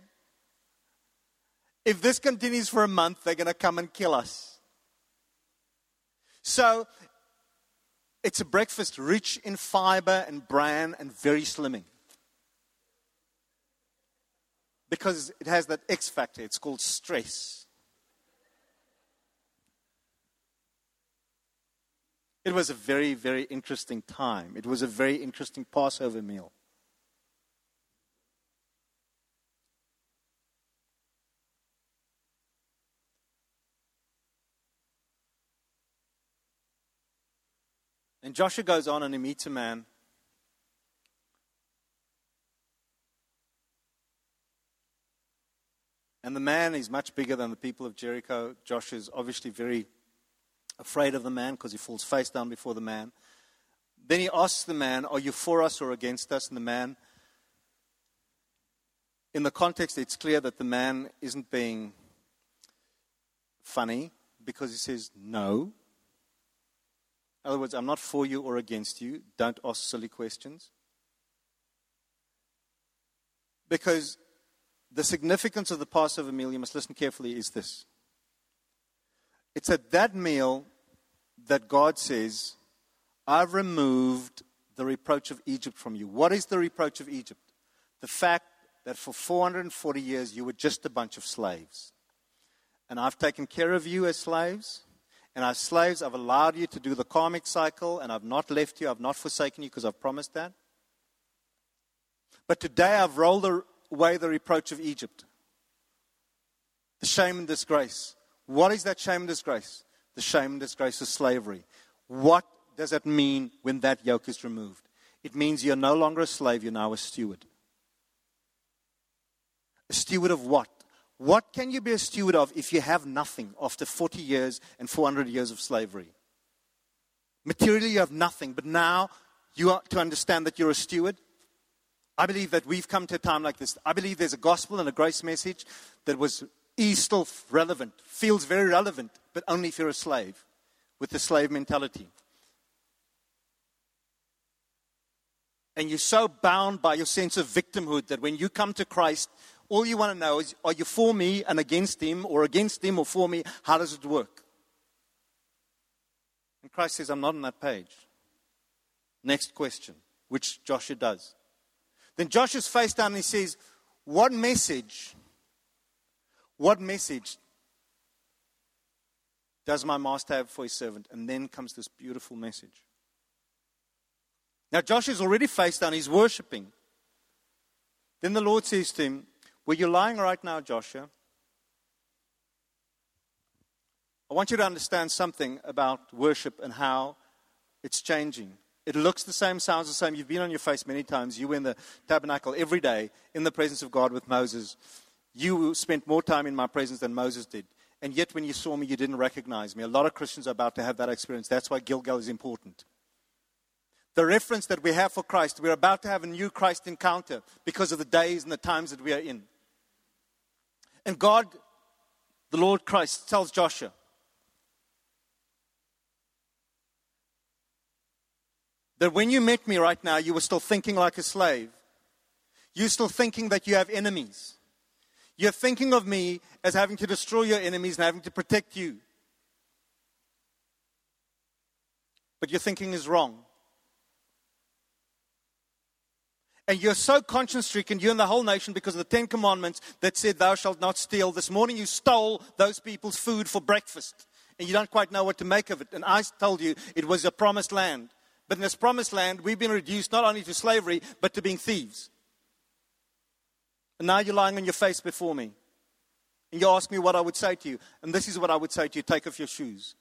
If this continues for a month, they're going to come and kill us. So, It's a breakfast rich in fiber and bran and very slimming. Because it has that X factor. It's called stress. It was a very, very interesting time. It was a very interesting Passover meal. And Joshua goes on and he meets a man. And the man is much bigger than the people of Jericho. Joshua is obviously very afraid of the man because he falls face down before the man. Then he asks the man, are you for us or against us? And the man, in the context, it's clear that the man isn't being funny because he says, no. In other words, I'm not for you or against you. Don't ask silly questions. Because the significance of the Passover meal, you must listen carefully, is this. It's at that meal that God says, I've removed the reproach of Egypt from you. What is the reproach of Egypt? The fact that for 440 years you were just a bunch of slaves. And I've taken care of you as slaves. And as slaves, I've allowed you to do the karmic cycle. And I've not left you. I've not forsaken you because I've promised that. But today I've rolled away the reproach of Egypt. The shame and disgrace. What is that shame and disgrace? The shame and disgrace of slavery. What does that mean when that yoke is removed? It means you're no longer a slave, you're now a steward. A steward of what? What can you be a steward of if you have nothing after 40 years and 400 years of slavery? Materially you have nothing, but now you are to understand that you're a steward. I believe that we've come to a time like this. I believe there's a gospel and a grace message that is still relevant, feels very relevant, but only if you're a slave, with the slave mentality. And you're so bound by your sense of victimhood that when you come to Christ, all you want to know is, are you for me and against him, or against him or for me? How does it work? And Christ says, I'm not on that page. Next question, which Joshua does. Then Joshua's face down and he says, what message does my master have for his servant? And then comes this beautiful message. Now Joshua's already face down, he's worshiping. Then the Lord says to him, where you're lying right now, Joshua, I want you to understand something about worship and how it's changing. It looks the same, sounds the same. You've been on your face many times. You were in the tabernacle every day in the presence of God with Moses. You spent more time in my presence than Moses did. And yet when you saw me, you didn't recognize me. A lot of Christians are about to have that experience. That's why Gilgal is important. The reference that we have for Christ, we're about to have a new Christ encounter because of the days and the times that we are in. And God, the Lord Christ, tells Joshua, that when you met me right now, you were still thinking like a slave. You're still thinking that you have enemies. You're thinking of me as having to destroy your enemies and having to protect you. But your thinking is wrong. And you're so conscience-stricken, you and the whole nation, because of the 10 Commandments that said, thou shalt not steal. This morning you stole those people's food for breakfast. And you don't quite know what to make of it. And I told you it was a promised land. But in this promised land, we've been reduced not only to slavery, but to being thieves. And now you're lying on your face before me. And you ask me what I would say to you. And this is what I would say to you. Take off your shoes.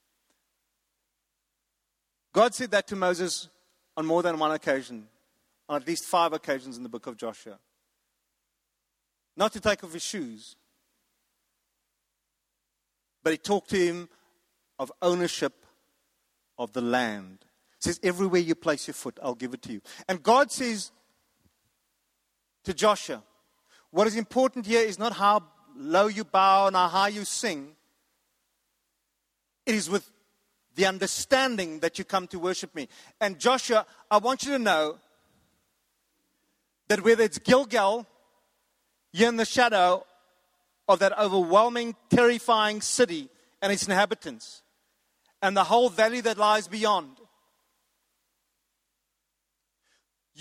God said that to Moses on more than one occasion. On at least 5 occasions in the book of Joshua. Not to take off his shoes. But he talked to him of ownership of the land. He says, everywhere you place your foot, I'll give it to you. And God says to Joshua, what is important here is not how low you bow and how high you sing. It is with the understanding that you come to worship me. And Joshua, I want you to know that whether it's Gilgal, you're in the shadow of that overwhelming, terrifying city and its inhabitants, and the whole valley that lies beyond,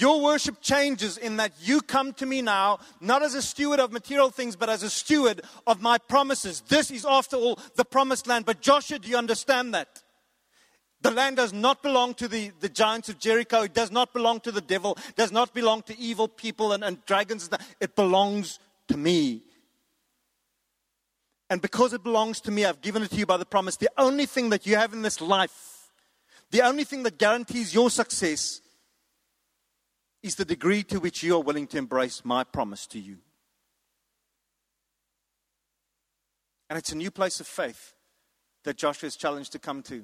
Your worship changes in that you come to me now, not as a steward of material things, but as a steward of my promises. This is, after all, the promised land. But Joshua, do you understand that? The land does not belong to the giants of Jericho. It does not belong to the devil. It does not belong to evil people and dragons. It belongs to me. And because it belongs to me, I've given it to you by the promise. The only thing that you have in this life, the only thing that guarantees your success, is the degree to which you are willing to embrace my promise to you. And it's a new place of faith that Joshua is challenged to come to.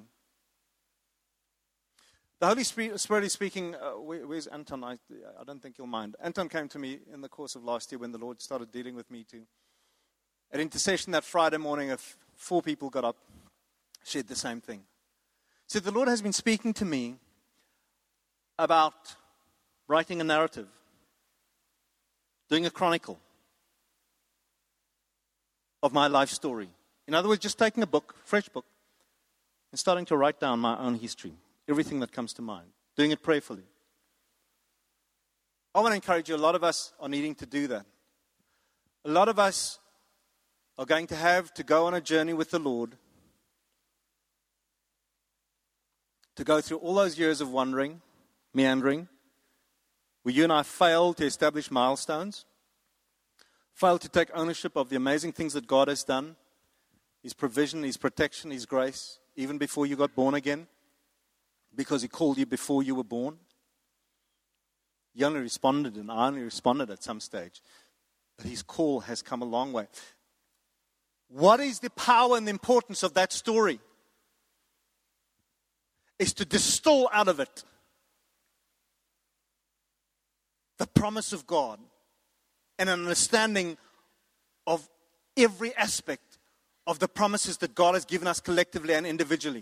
The Holy Spirit is speaking. Where's Anton? I don't think he'll mind. Anton came to me in the course of last year when the Lord started dealing with me too. At intercession that Friday morning, 4 people got up, shared the same thing. So the Lord has been speaking to me about writing a narrative, doing a chronicle of my life story. In other words, just taking a book, fresh book, and starting to write down my own history, everything that comes to mind, doing it prayerfully. I want to encourage you, a lot of us are needing to do that. A lot of us are going to have to go on a journey with the Lord, to go through all those years of wandering, meandering, where you and I failed to establish milestones, failed to take ownership of the amazing things that God has done, His provision, His protection, His grace, even before you got born again, because He called you before you were born. You only responded, and I only responded at some stage. But His call has come a long way. What is the power and the importance of that story? Is to distill out of it the promise of God and an understanding of every aspect of the promises that God has given us collectively and individually.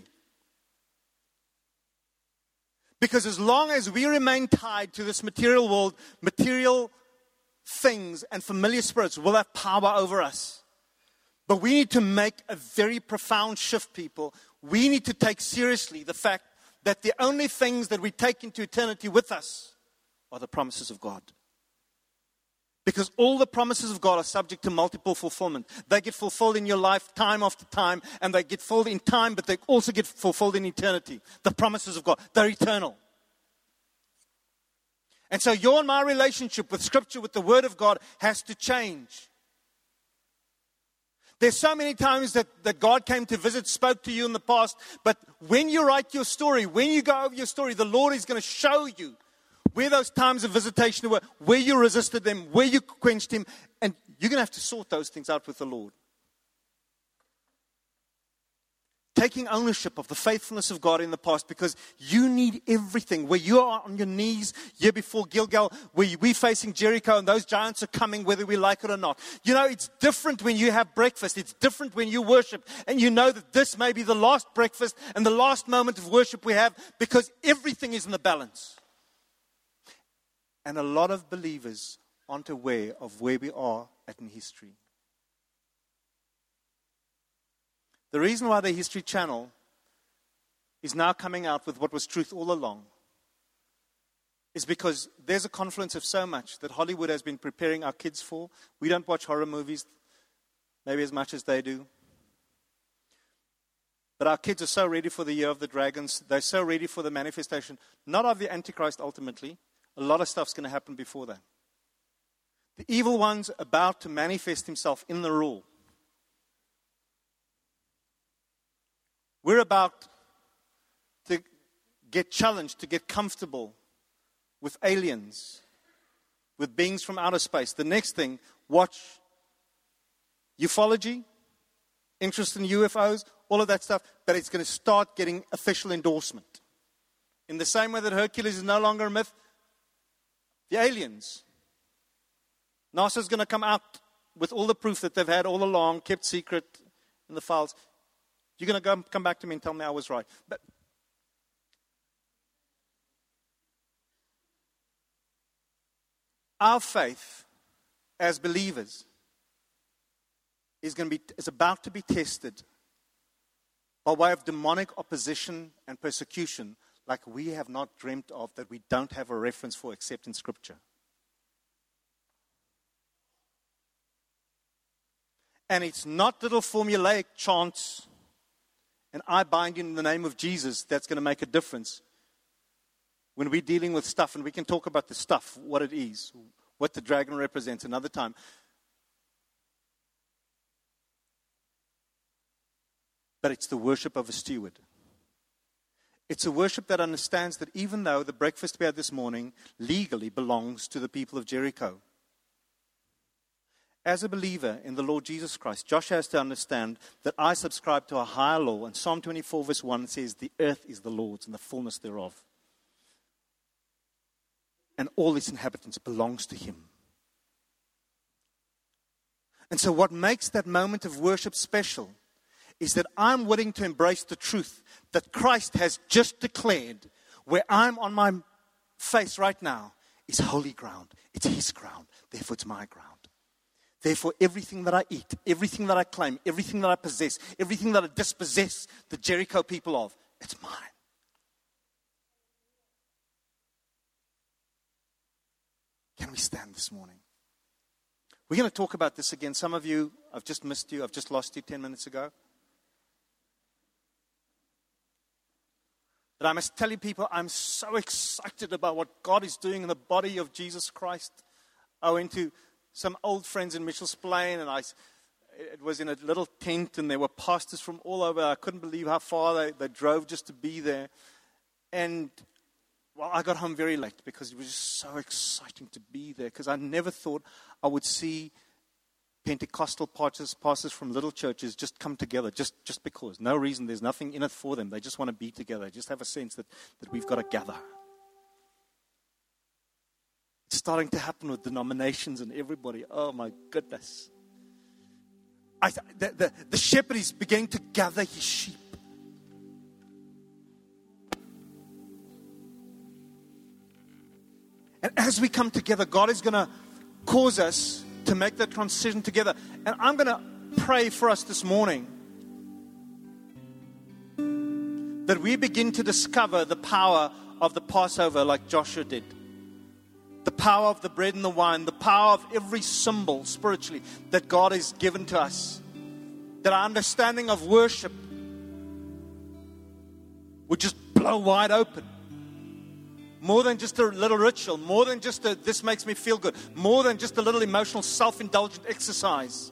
Because as long as we remain tied to this material world, material things and familiar spirits will have power over us. But we need to make a very profound shift, people. We need to take seriously the fact that the only things that we take into eternity with us are the promises of God. Because all the promises of God are subject to multiple fulfillment. They get fulfilled in your life time after time, and they get fulfilled in time, but they also get fulfilled in eternity. The promises of God, they're eternal. And so your and my relationship with Scripture, with the Word of God, has to change. There's so many times that God came to visit, spoke to you in the past, but when you write your story, when you go over your story, the Lord is going to show you where those times of visitation were, where you resisted them, where you quenched Him, and you're going to have to sort those things out with the Lord. Taking ownership of the faithfulness of God in the past, because you need everything. Where you are on your knees year before Gilgal, where we're facing Jericho and those giants are coming whether we like it or not. You know, it's different when you have breakfast. It's different when you worship. And you know that this may be the last breakfast and the last moment of worship we have, because everything is in the balance. And a lot of believers aren't aware of where we are at in history. The reason why the History Channel is now coming out with what was truth all along is because there's a confluence of so much that Hollywood has been preparing our kids for. We don't watch horror movies maybe as much as they do. But our kids are so ready for the Year of the Dragons. They're so ready for the manifestation, not of the Antichrist ultimately. A lot of stuff's going to happen before that. The evil one's about to manifest himself in the rule. We're about to get challenged, to get comfortable with aliens, with beings from outer space. The next thing, watch ufology, interest in UFOs, all of that stuff, but it's going to start getting official endorsement. In the same way that Hercules is no longer a myth, the aliens. NASA's going to come out with all the proof that they've had all along, kept secret in the files. You're going to come back to me and tell me I was right. But our faith as believers is about to be tested by way of demonic opposition and persecution like we have not dreamt of, that we don't have a reference for except in Scripture. And it's not little formulaic chants and I bind you in the name of Jesus that's going to make a difference. When we're dealing with stuff, and we can talk about the stuff, what it is, what the dragon represents another time. But it's the worship of a steward. It's a worship that understands that even though the breakfast we had this morning legally belongs to the people of Jericho, as a believer in the Lord Jesus Christ, Josh has to understand that I subscribe to a higher law. And Psalm 24 verse 1 says, the earth is the Lord's and the fullness thereof. And all its inhabitants belongs to Him. And so what makes that moment of worship special is that I'm willing to embrace the truth that Christ has just declared, where I'm on my face right now is holy ground. It's His ground. Therefore, it's my ground. Therefore, everything that I eat, everything that I claim, everything that I possess, everything that I dispossess the Jericho people of, it's mine. Can we stand this morning? We're going to talk about this again. Some of you, I've just missed you. I've just lost you 10 minutes ago. But I must tell you people, I'm so excited about what God is doing in the body of Jesus Christ. I went to some old friends in Mitchell's Plain, and it was in a little tent, and there were pastors from all over. I couldn't believe how far they drove just to be there. And, well, I got home very late because it was just so exciting to be there, because I never thought I would see Pentecostal pastors from little churches just come together, just because. No reason, there's nothing in it for them. They just want to be together. They just have a sense that we've got to gather. It's starting to happen with denominations and everybody. Oh, my goodness. The shepherd is beginning to gather his sheep. And as we come together, God is going to cause us to make that transition together. And I'm going to pray for us this morning that we begin to discover the power of the Passover like Joshua did. The power of the bread and the wine, the power of every symbol spiritually that God has given to us. That our understanding of worship would just blow wide open. More than just a little ritual, more than just this makes me feel good, more than just a little emotional self-indulgent exercise.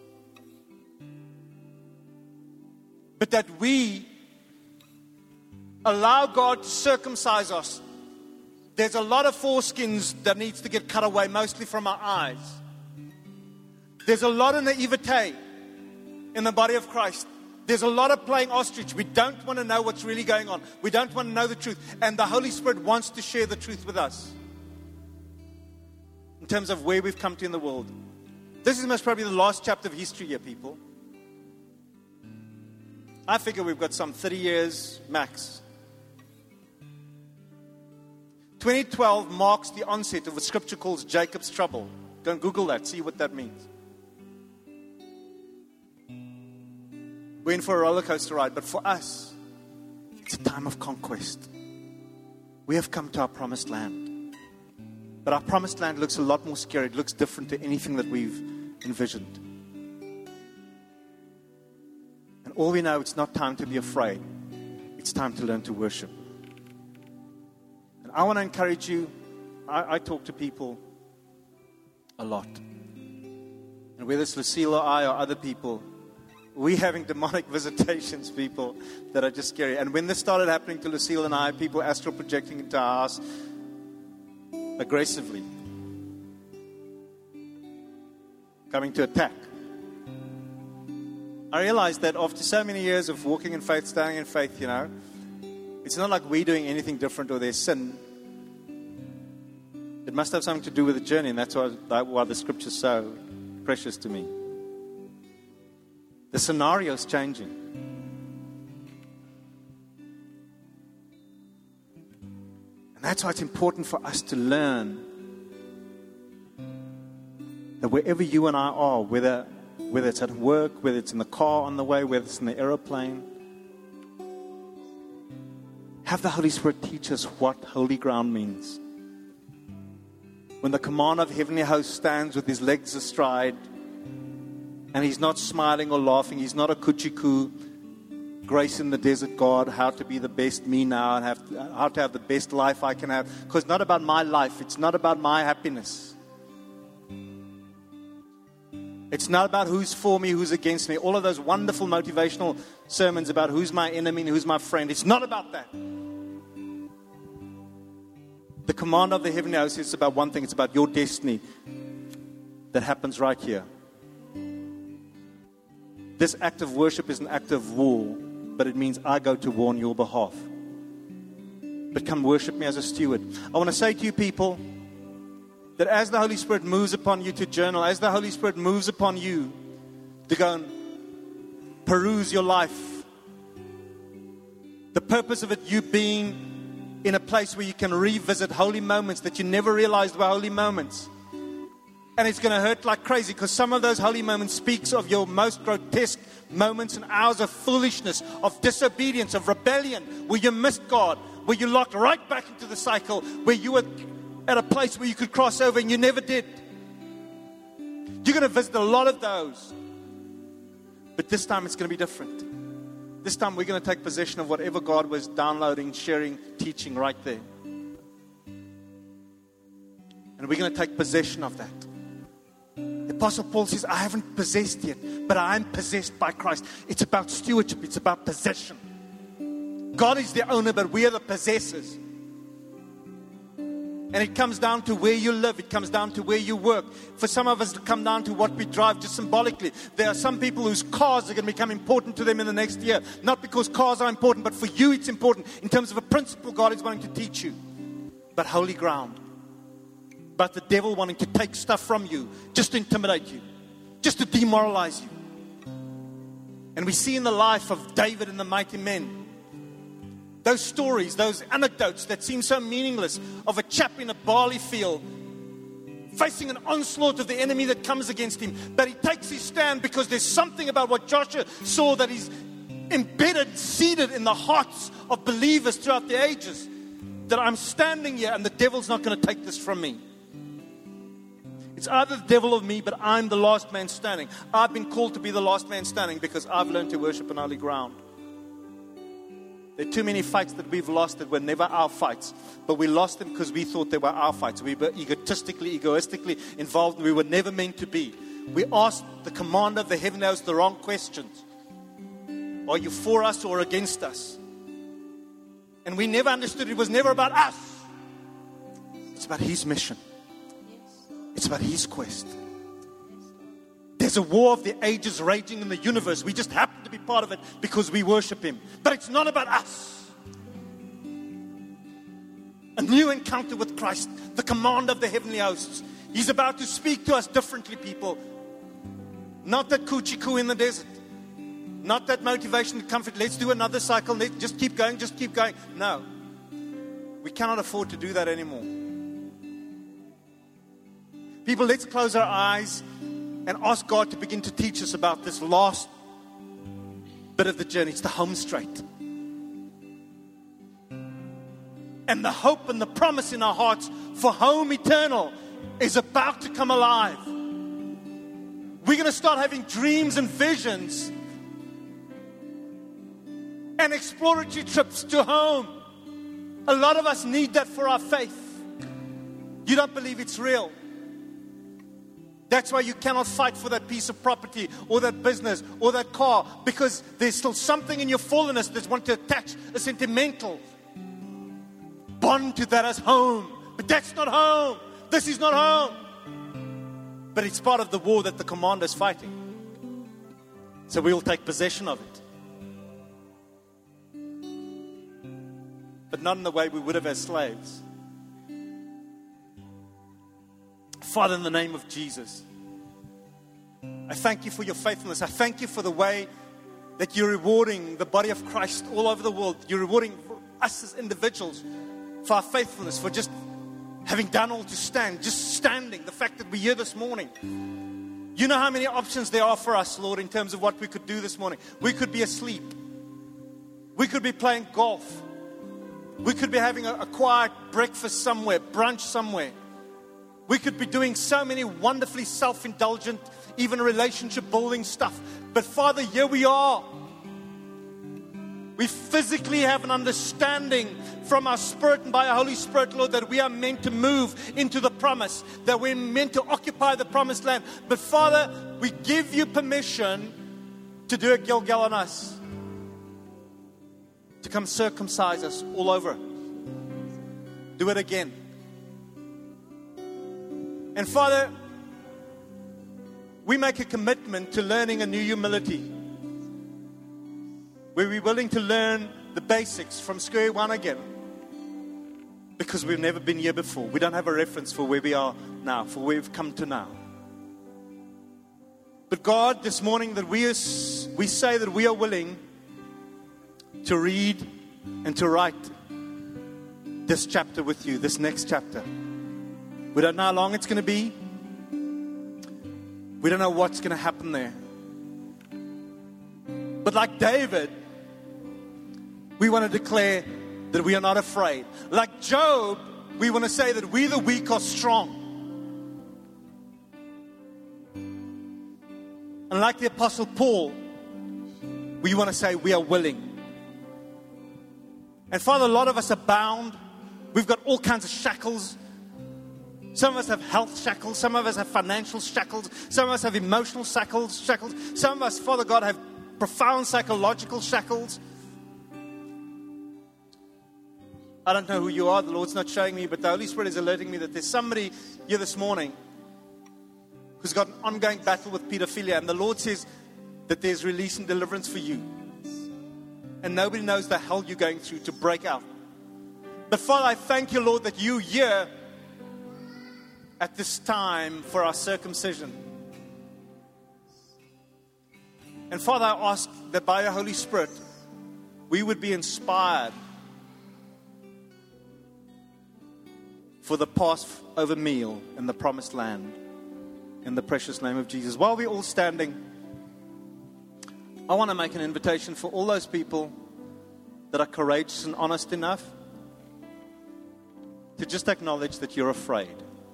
But that we allow God to circumcise us. There's a lot of foreskins that needs to get cut away, mostly from our eyes. There's a lot of naivete in the body of Christ. There's a lot of playing ostrich. We don't want to know what's really going on. We don't want to know the truth. And the Holy Spirit wants to share the truth with us in terms of where we've come to in the world. This is most probably the last chapter of history here, people. I figure we've got some 30 years max. 2012 marks the onset of what Scripture calls Jacob's trouble. Go and Google that, see what that means. We're in for a roller coaster ride, but for us, it's a time of conquest. We have come to our promised land. But our promised land looks a lot more scary. It looks different to anything that we've envisioned. And all we know, it's not time to be afraid. It's time to learn to worship. And I want to encourage you. I talk to people a lot. And whether it's Lucille or I or other people, we're having demonic visitations, people, that are just scary. And when this started happening to Lucille and I, people astral projecting into our house aggressively, coming to attack. I realized that after so many years of walking in faith, standing in faith, it's not like we're doing anything different or there's sin. It must have something to do with the journey, and that's why the Scripture's so precious to me. The scenario is changing. And that's why it's important for us to learn that wherever you and I are, whether it's at work, whether it's in the car on the way, whether it's in the aeroplane, Have the Holy Spirit teach us what holy ground means. When the commander of heavenly hosts stands with his legs astride, and he's not smiling or laughing, he's not a kuchiku, grace in the desert God, how to be the best me now, and how to have the best life I can have. Because it's not about my life, it's not about my happiness. It's not about who's for me, who's against me. All of those wonderful motivational sermons about who's my enemy and who's my friend. It's not about that. The command of the heavenly host is about one thing. It's about your destiny that happens right here. This act of worship is an act of war, but it means I go to war on your behalf. But come worship me as a steward. I want to say to you people that as the Holy Spirit moves upon you to journal, as the Holy Spirit moves upon you to go and peruse your life, the purpose of it, you being in a place where you can revisit holy moments that you never realized were holy moments. And it's going to hurt like crazy because some of those holy moments speaks of your most grotesque moments and hours of foolishness, of disobedience, of rebellion, where you missed God, where you locked right back into the cycle, where you were at a place where you could cross over and you never did. You're going to visit a lot of those. But this time it's going to be different. This time we're going to take possession of whatever God was downloading, sharing, teaching right there. And we're going to take possession of that. The Apostle Paul says, I haven't possessed yet, but I am possessed by Christ. It's about stewardship. It's about possession. God is the owner, but we are the possessors. And it comes down to where you live. It comes down to where you work. For some of us, it comes down to what we drive, just symbolically. There are some people whose cars are going to become important to them in the next year. Not because cars are important, but for you it's important in terms of a principle God is wanting to teach you. But holy ground. But the devil wanting to take stuff from you, just to intimidate you, just to demoralize you. And we see in the life of David and the mighty men, those stories, those anecdotes that seem so meaningless of a chap in a barley field facing an onslaught of the enemy that comes against him. But he takes his stand because there's something about what Joshua saw that is embedded, seated in the hearts of believers throughout the ages. That I'm standing here and the devil's not going to take this from me. It's either the devil or me, but I'm the last man standing. I've been called to be the last man standing because I've learned to worship on holy ground. There are too many fights that we've lost that were never our fights. But we lost them because we thought they were our fights. We were egoistically involved. We were never meant to be. We asked the commander of the heaven host the wrong questions. Are you for us or against us? And we never understood it was never about us. It's about his mission. It's about his quest. There's a war of the ages raging in the universe. We just happen to be part of it because we worship him. But it's not about us. A new encounter with Christ, the commander of the heavenly hosts. He's about to speak to us differently, people. Not that kuchiku in the desert. Not that motivation and comfort. Let's do another cycle. Let's just keep going, just keep going. No. We cannot afford to do that anymore. People, let's close our eyes and ask God to begin to teach us about this last bit of the journey. It's the home straight. And the hope and the promise in our hearts for home eternal is about to come alive. We're going to start having dreams and visions and exploratory trips to home. A lot of us need that for our faith. You don't believe it's real. That's why you cannot fight for that piece of property or that business or that car, because there's still something in your fallenness that wants to attach a sentimental bond to that as home. But that's not home. This is not home. But it's part of the war that the commander is fighting. So we will take possession of it. But not in the way we would have as slaves. Father, in the name of Jesus, I thank you for your faithfulness. I thank you for the way that you're rewarding the body of Christ all over the world. You're rewarding us as individuals for our faithfulness, for just having done all to stand, just standing, the fact that we're here this morning. You know how many options there are for us, Lord, in terms of what we could do this morning. We could be asleep. We could be playing golf. We could be having a quiet breakfast somewhere, brunch somewhere. We could be doing so many wonderfully self-indulgent, even relationship building stuff. But Father, here we are. We physically have an understanding from our spirit and by our Holy Spirit, Lord, that we are meant to move into the promise, that we're meant to occupy the promised land. But Father, we give you permission to do a Gilgal on us, to come circumcise us all over. Do it again. And Father, we make a commitment to learning a new humility, where we're willing to learn the basics from square one again, because we've never been here before. We don't have a reference for where we are now, for where we've come to now. But God, this morning that we say that we are willing to read and to write this chapter with you, this next chapter. We don't know how long it's going to be. We don't know what's going to happen there. But like David, we want to declare that we are not afraid. Like Job, we want to say that we the weak are strong. And like the Apostle Paul, we want to say we are willing. And Father, a lot of us are bound. We've got all kinds of shackles. Some of us have health shackles. Some of us have financial shackles. Some of us have emotional shackles. Some of us, Father God, have profound psychological shackles. I don't know who you are. The Lord's not showing me, but the Holy Spirit is alerting me that there's somebody here this morning who's got an ongoing battle with pedophilia. And the Lord says that there's release and deliverance for you. And nobody knows the hell you're going through to break out. But Father, I thank you, Lord, that you here at this time for our circumcision. And Father, I ask that by your Holy Spirit, we would be inspired for the Passover meal in the promised land. In the precious name of Jesus. While we're all standing, I want to make an invitation for all those people that are courageous and honest enough to just acknowledge that you're afraid.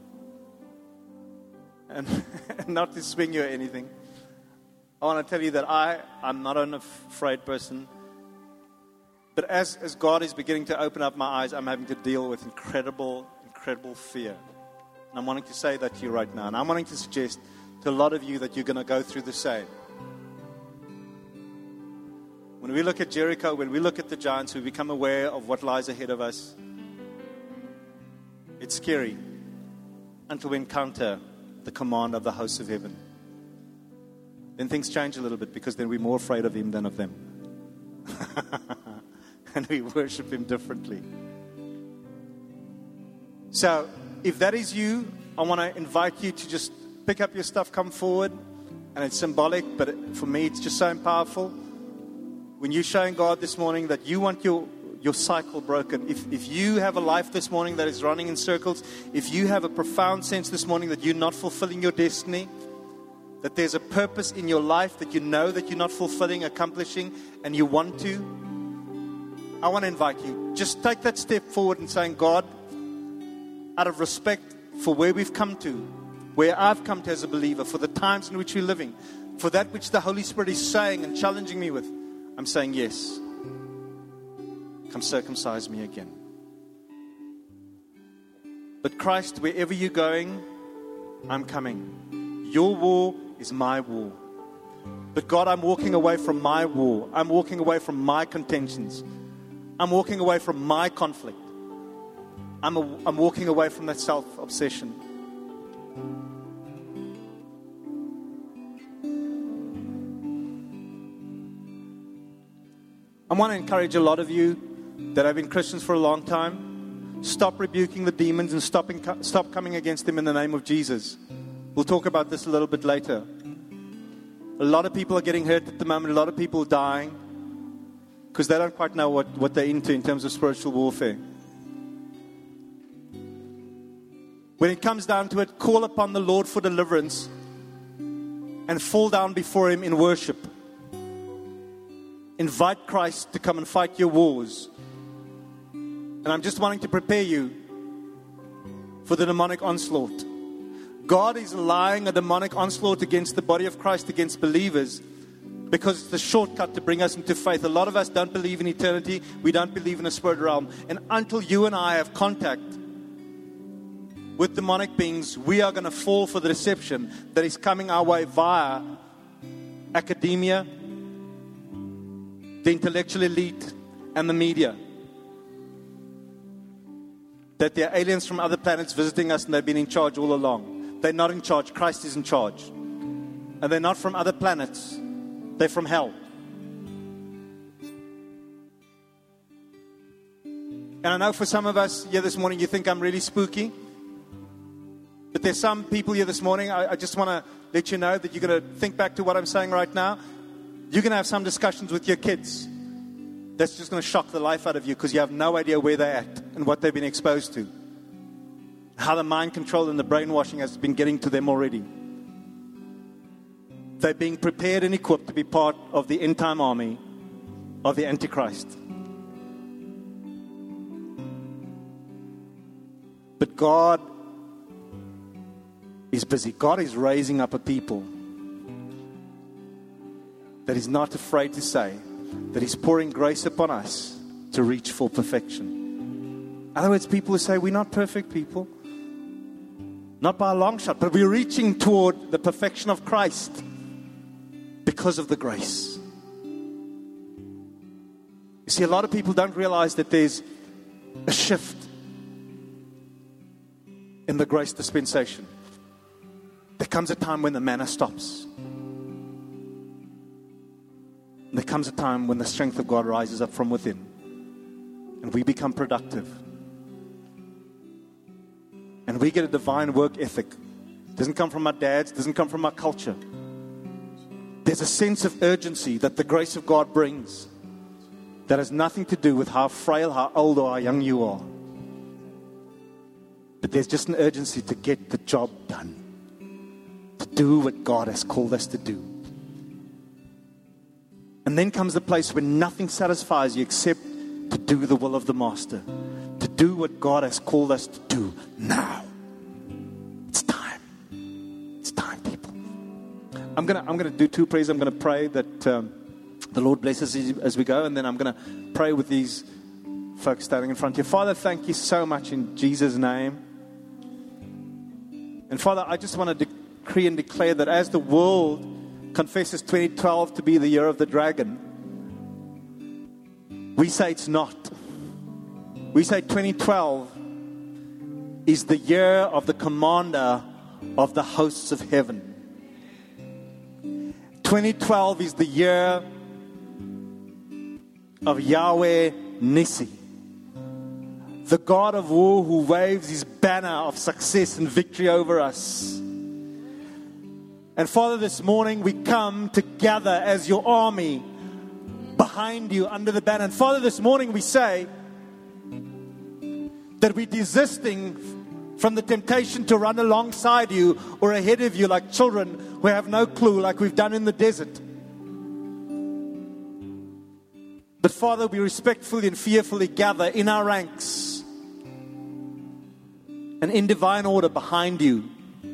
And not to swing you or anything. I want to tell you that I'm not an afraid person. But as God is beginning to open up my eyes, I'm having to deal with incredible fear. And I'm wanting to say that to you right now. And I'm wanting to suggest to a lot of you that you're going to go through the same. When we look at Jericho, when we look at the giants, we become aware of what lies ahead of us. It's scary until we encounter the command of the hosts of heaven. Then things change a little bit, because then we're more afraid of him than of them. And we worship him differently. So, if that is you, I want to invite you to just pick up your stuff, come forward. And it's symbolic, but for me it's just so powerful. When you're showing God this morning that you want your cycle broken, if you have a life this morning that is running in circles, if you have a profound sense this morning that you're not fulfilling your destiny, that there's a purpose in your life that you know that you're not fulfilling, accomplishing, and you want to, I want to invite you. Just take that step forward and saying, God, out of respect for where we've come to, where I've come to as a believer, for the times in which we're living, for that which the Holy Spirit is saying and challenging me with, I'm saying yes. Come circumcise me again. But Christ, wherever you're going, I'm coming. Your war is my war. But God, I'm walking away from my war. I'm walking away from my contentions. I'm walking away from my conflict. I'm walking away from that self-obsession. I want to encourage a lot of you that have been Christians for a long time. Stop rebuking the demons and stop coming against them in the name of Jesus. We'll talk about this a little bit later. A lot of people are getting hurt at the moment. A lot of people are dying because they don't quite know what they're into in terms of spiritual warfare. When it comes down to it, call upon the Lord for deliverance and fall down before him in worship. Invite Christ to come and fight your wars. And I'm just wanting to prepare you for the demonic onslaught. God is allowing a demonic onslaught against the body of Christ, against believers, because it's the shortcut to bring us into faith. A lot of us don't believe in eternity. We don't believe in a spirit realm. And until you and I have contact with demonic beings, we are going to fall for the deception that is coming our way via academia, the intellectual elite, and the media. That there are aliens from other planets visiting us and they've been in charge all along. They're not in charge. Christ is in charge. And they're not from other planets. They're from hell. And I know for some of us here this morning, you think I'm really spooky. But there's some people here this morning, I just want to let you know that you're going to think back to what I'm saying right now. You're going to have some discussions with your kids. That's just going to shock the life out of you because you have no idea where they're at and what they've been exposed to. How the mind control and the brainwashing has been getting to them already. They're being prepared and equipped to be part of the end time army of the Antichrist. But God is busy. God is raising up a people that is not afraid to say that He's pouring grace upon us to reach for perfection. In other words, people who say we're not perfect people, not by a long shot, but we're reaching toward the perfection of Christ because of the grace. You see, a lot of people don't realize that there's a shift in the grace dispensation. There comes a time when the manna stops. There comes a time when the strength of God rises up from within and we become productive. And we get a divine work ethic. It doesn't come from our dads, it doesn't come from our culture. There's a sense of urgency that the grace of God brings that has nothing to do with how frail, how old, or how young you are. But there's just an urgency to get the job done, to do what God has called us to do. And then comes the place when nothing satisfies you except to do the will of the Master, to do what God has called us to do now. It's time. It's time, people. I'm gonna do two prayers. I'm gonna pray that the Lord bless us as we go, and then I'm gonna pray with these folks standing in front here. Father, thank you so much in Jesus' name. And Father, I just want to decree and declare that as the world confesses 2012 to be the year of the dragon, we say it's not. We say 2012 is the year of the commander of the hosts of heaven. 2012 is the year of Yahweh Nissi, the God of war who waves His banner of success and victory over us. And Father, this morning we come together as your army behind you under the banner. And Father, this morning we say that we're desisting from the temptation to run alongside you or ahead of you like children who have no clue, like we've done in the desert. But Father, we respectfully and fearfully gather in our ranks and in divine order behind you.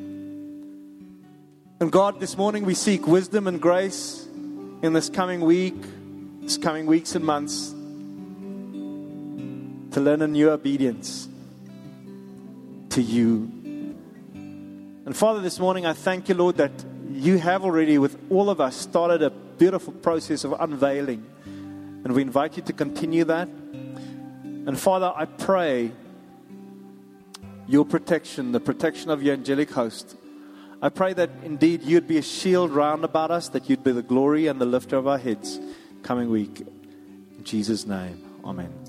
And God, this morning we seek wisdom and grace in this coming week, this coming weeks and months, to learn a new obedience to you. And Father, this morning I thank you, Lord, that you have already with all of us started a beautiful process of unveiling. And we invite you to continue that. And Father, I pray your protection, the protection of your angelic host. I pray that indeed you'd be a shield round about us, that you'd be the glory and the lifter of our heads coming week. In Jesus' name, amen.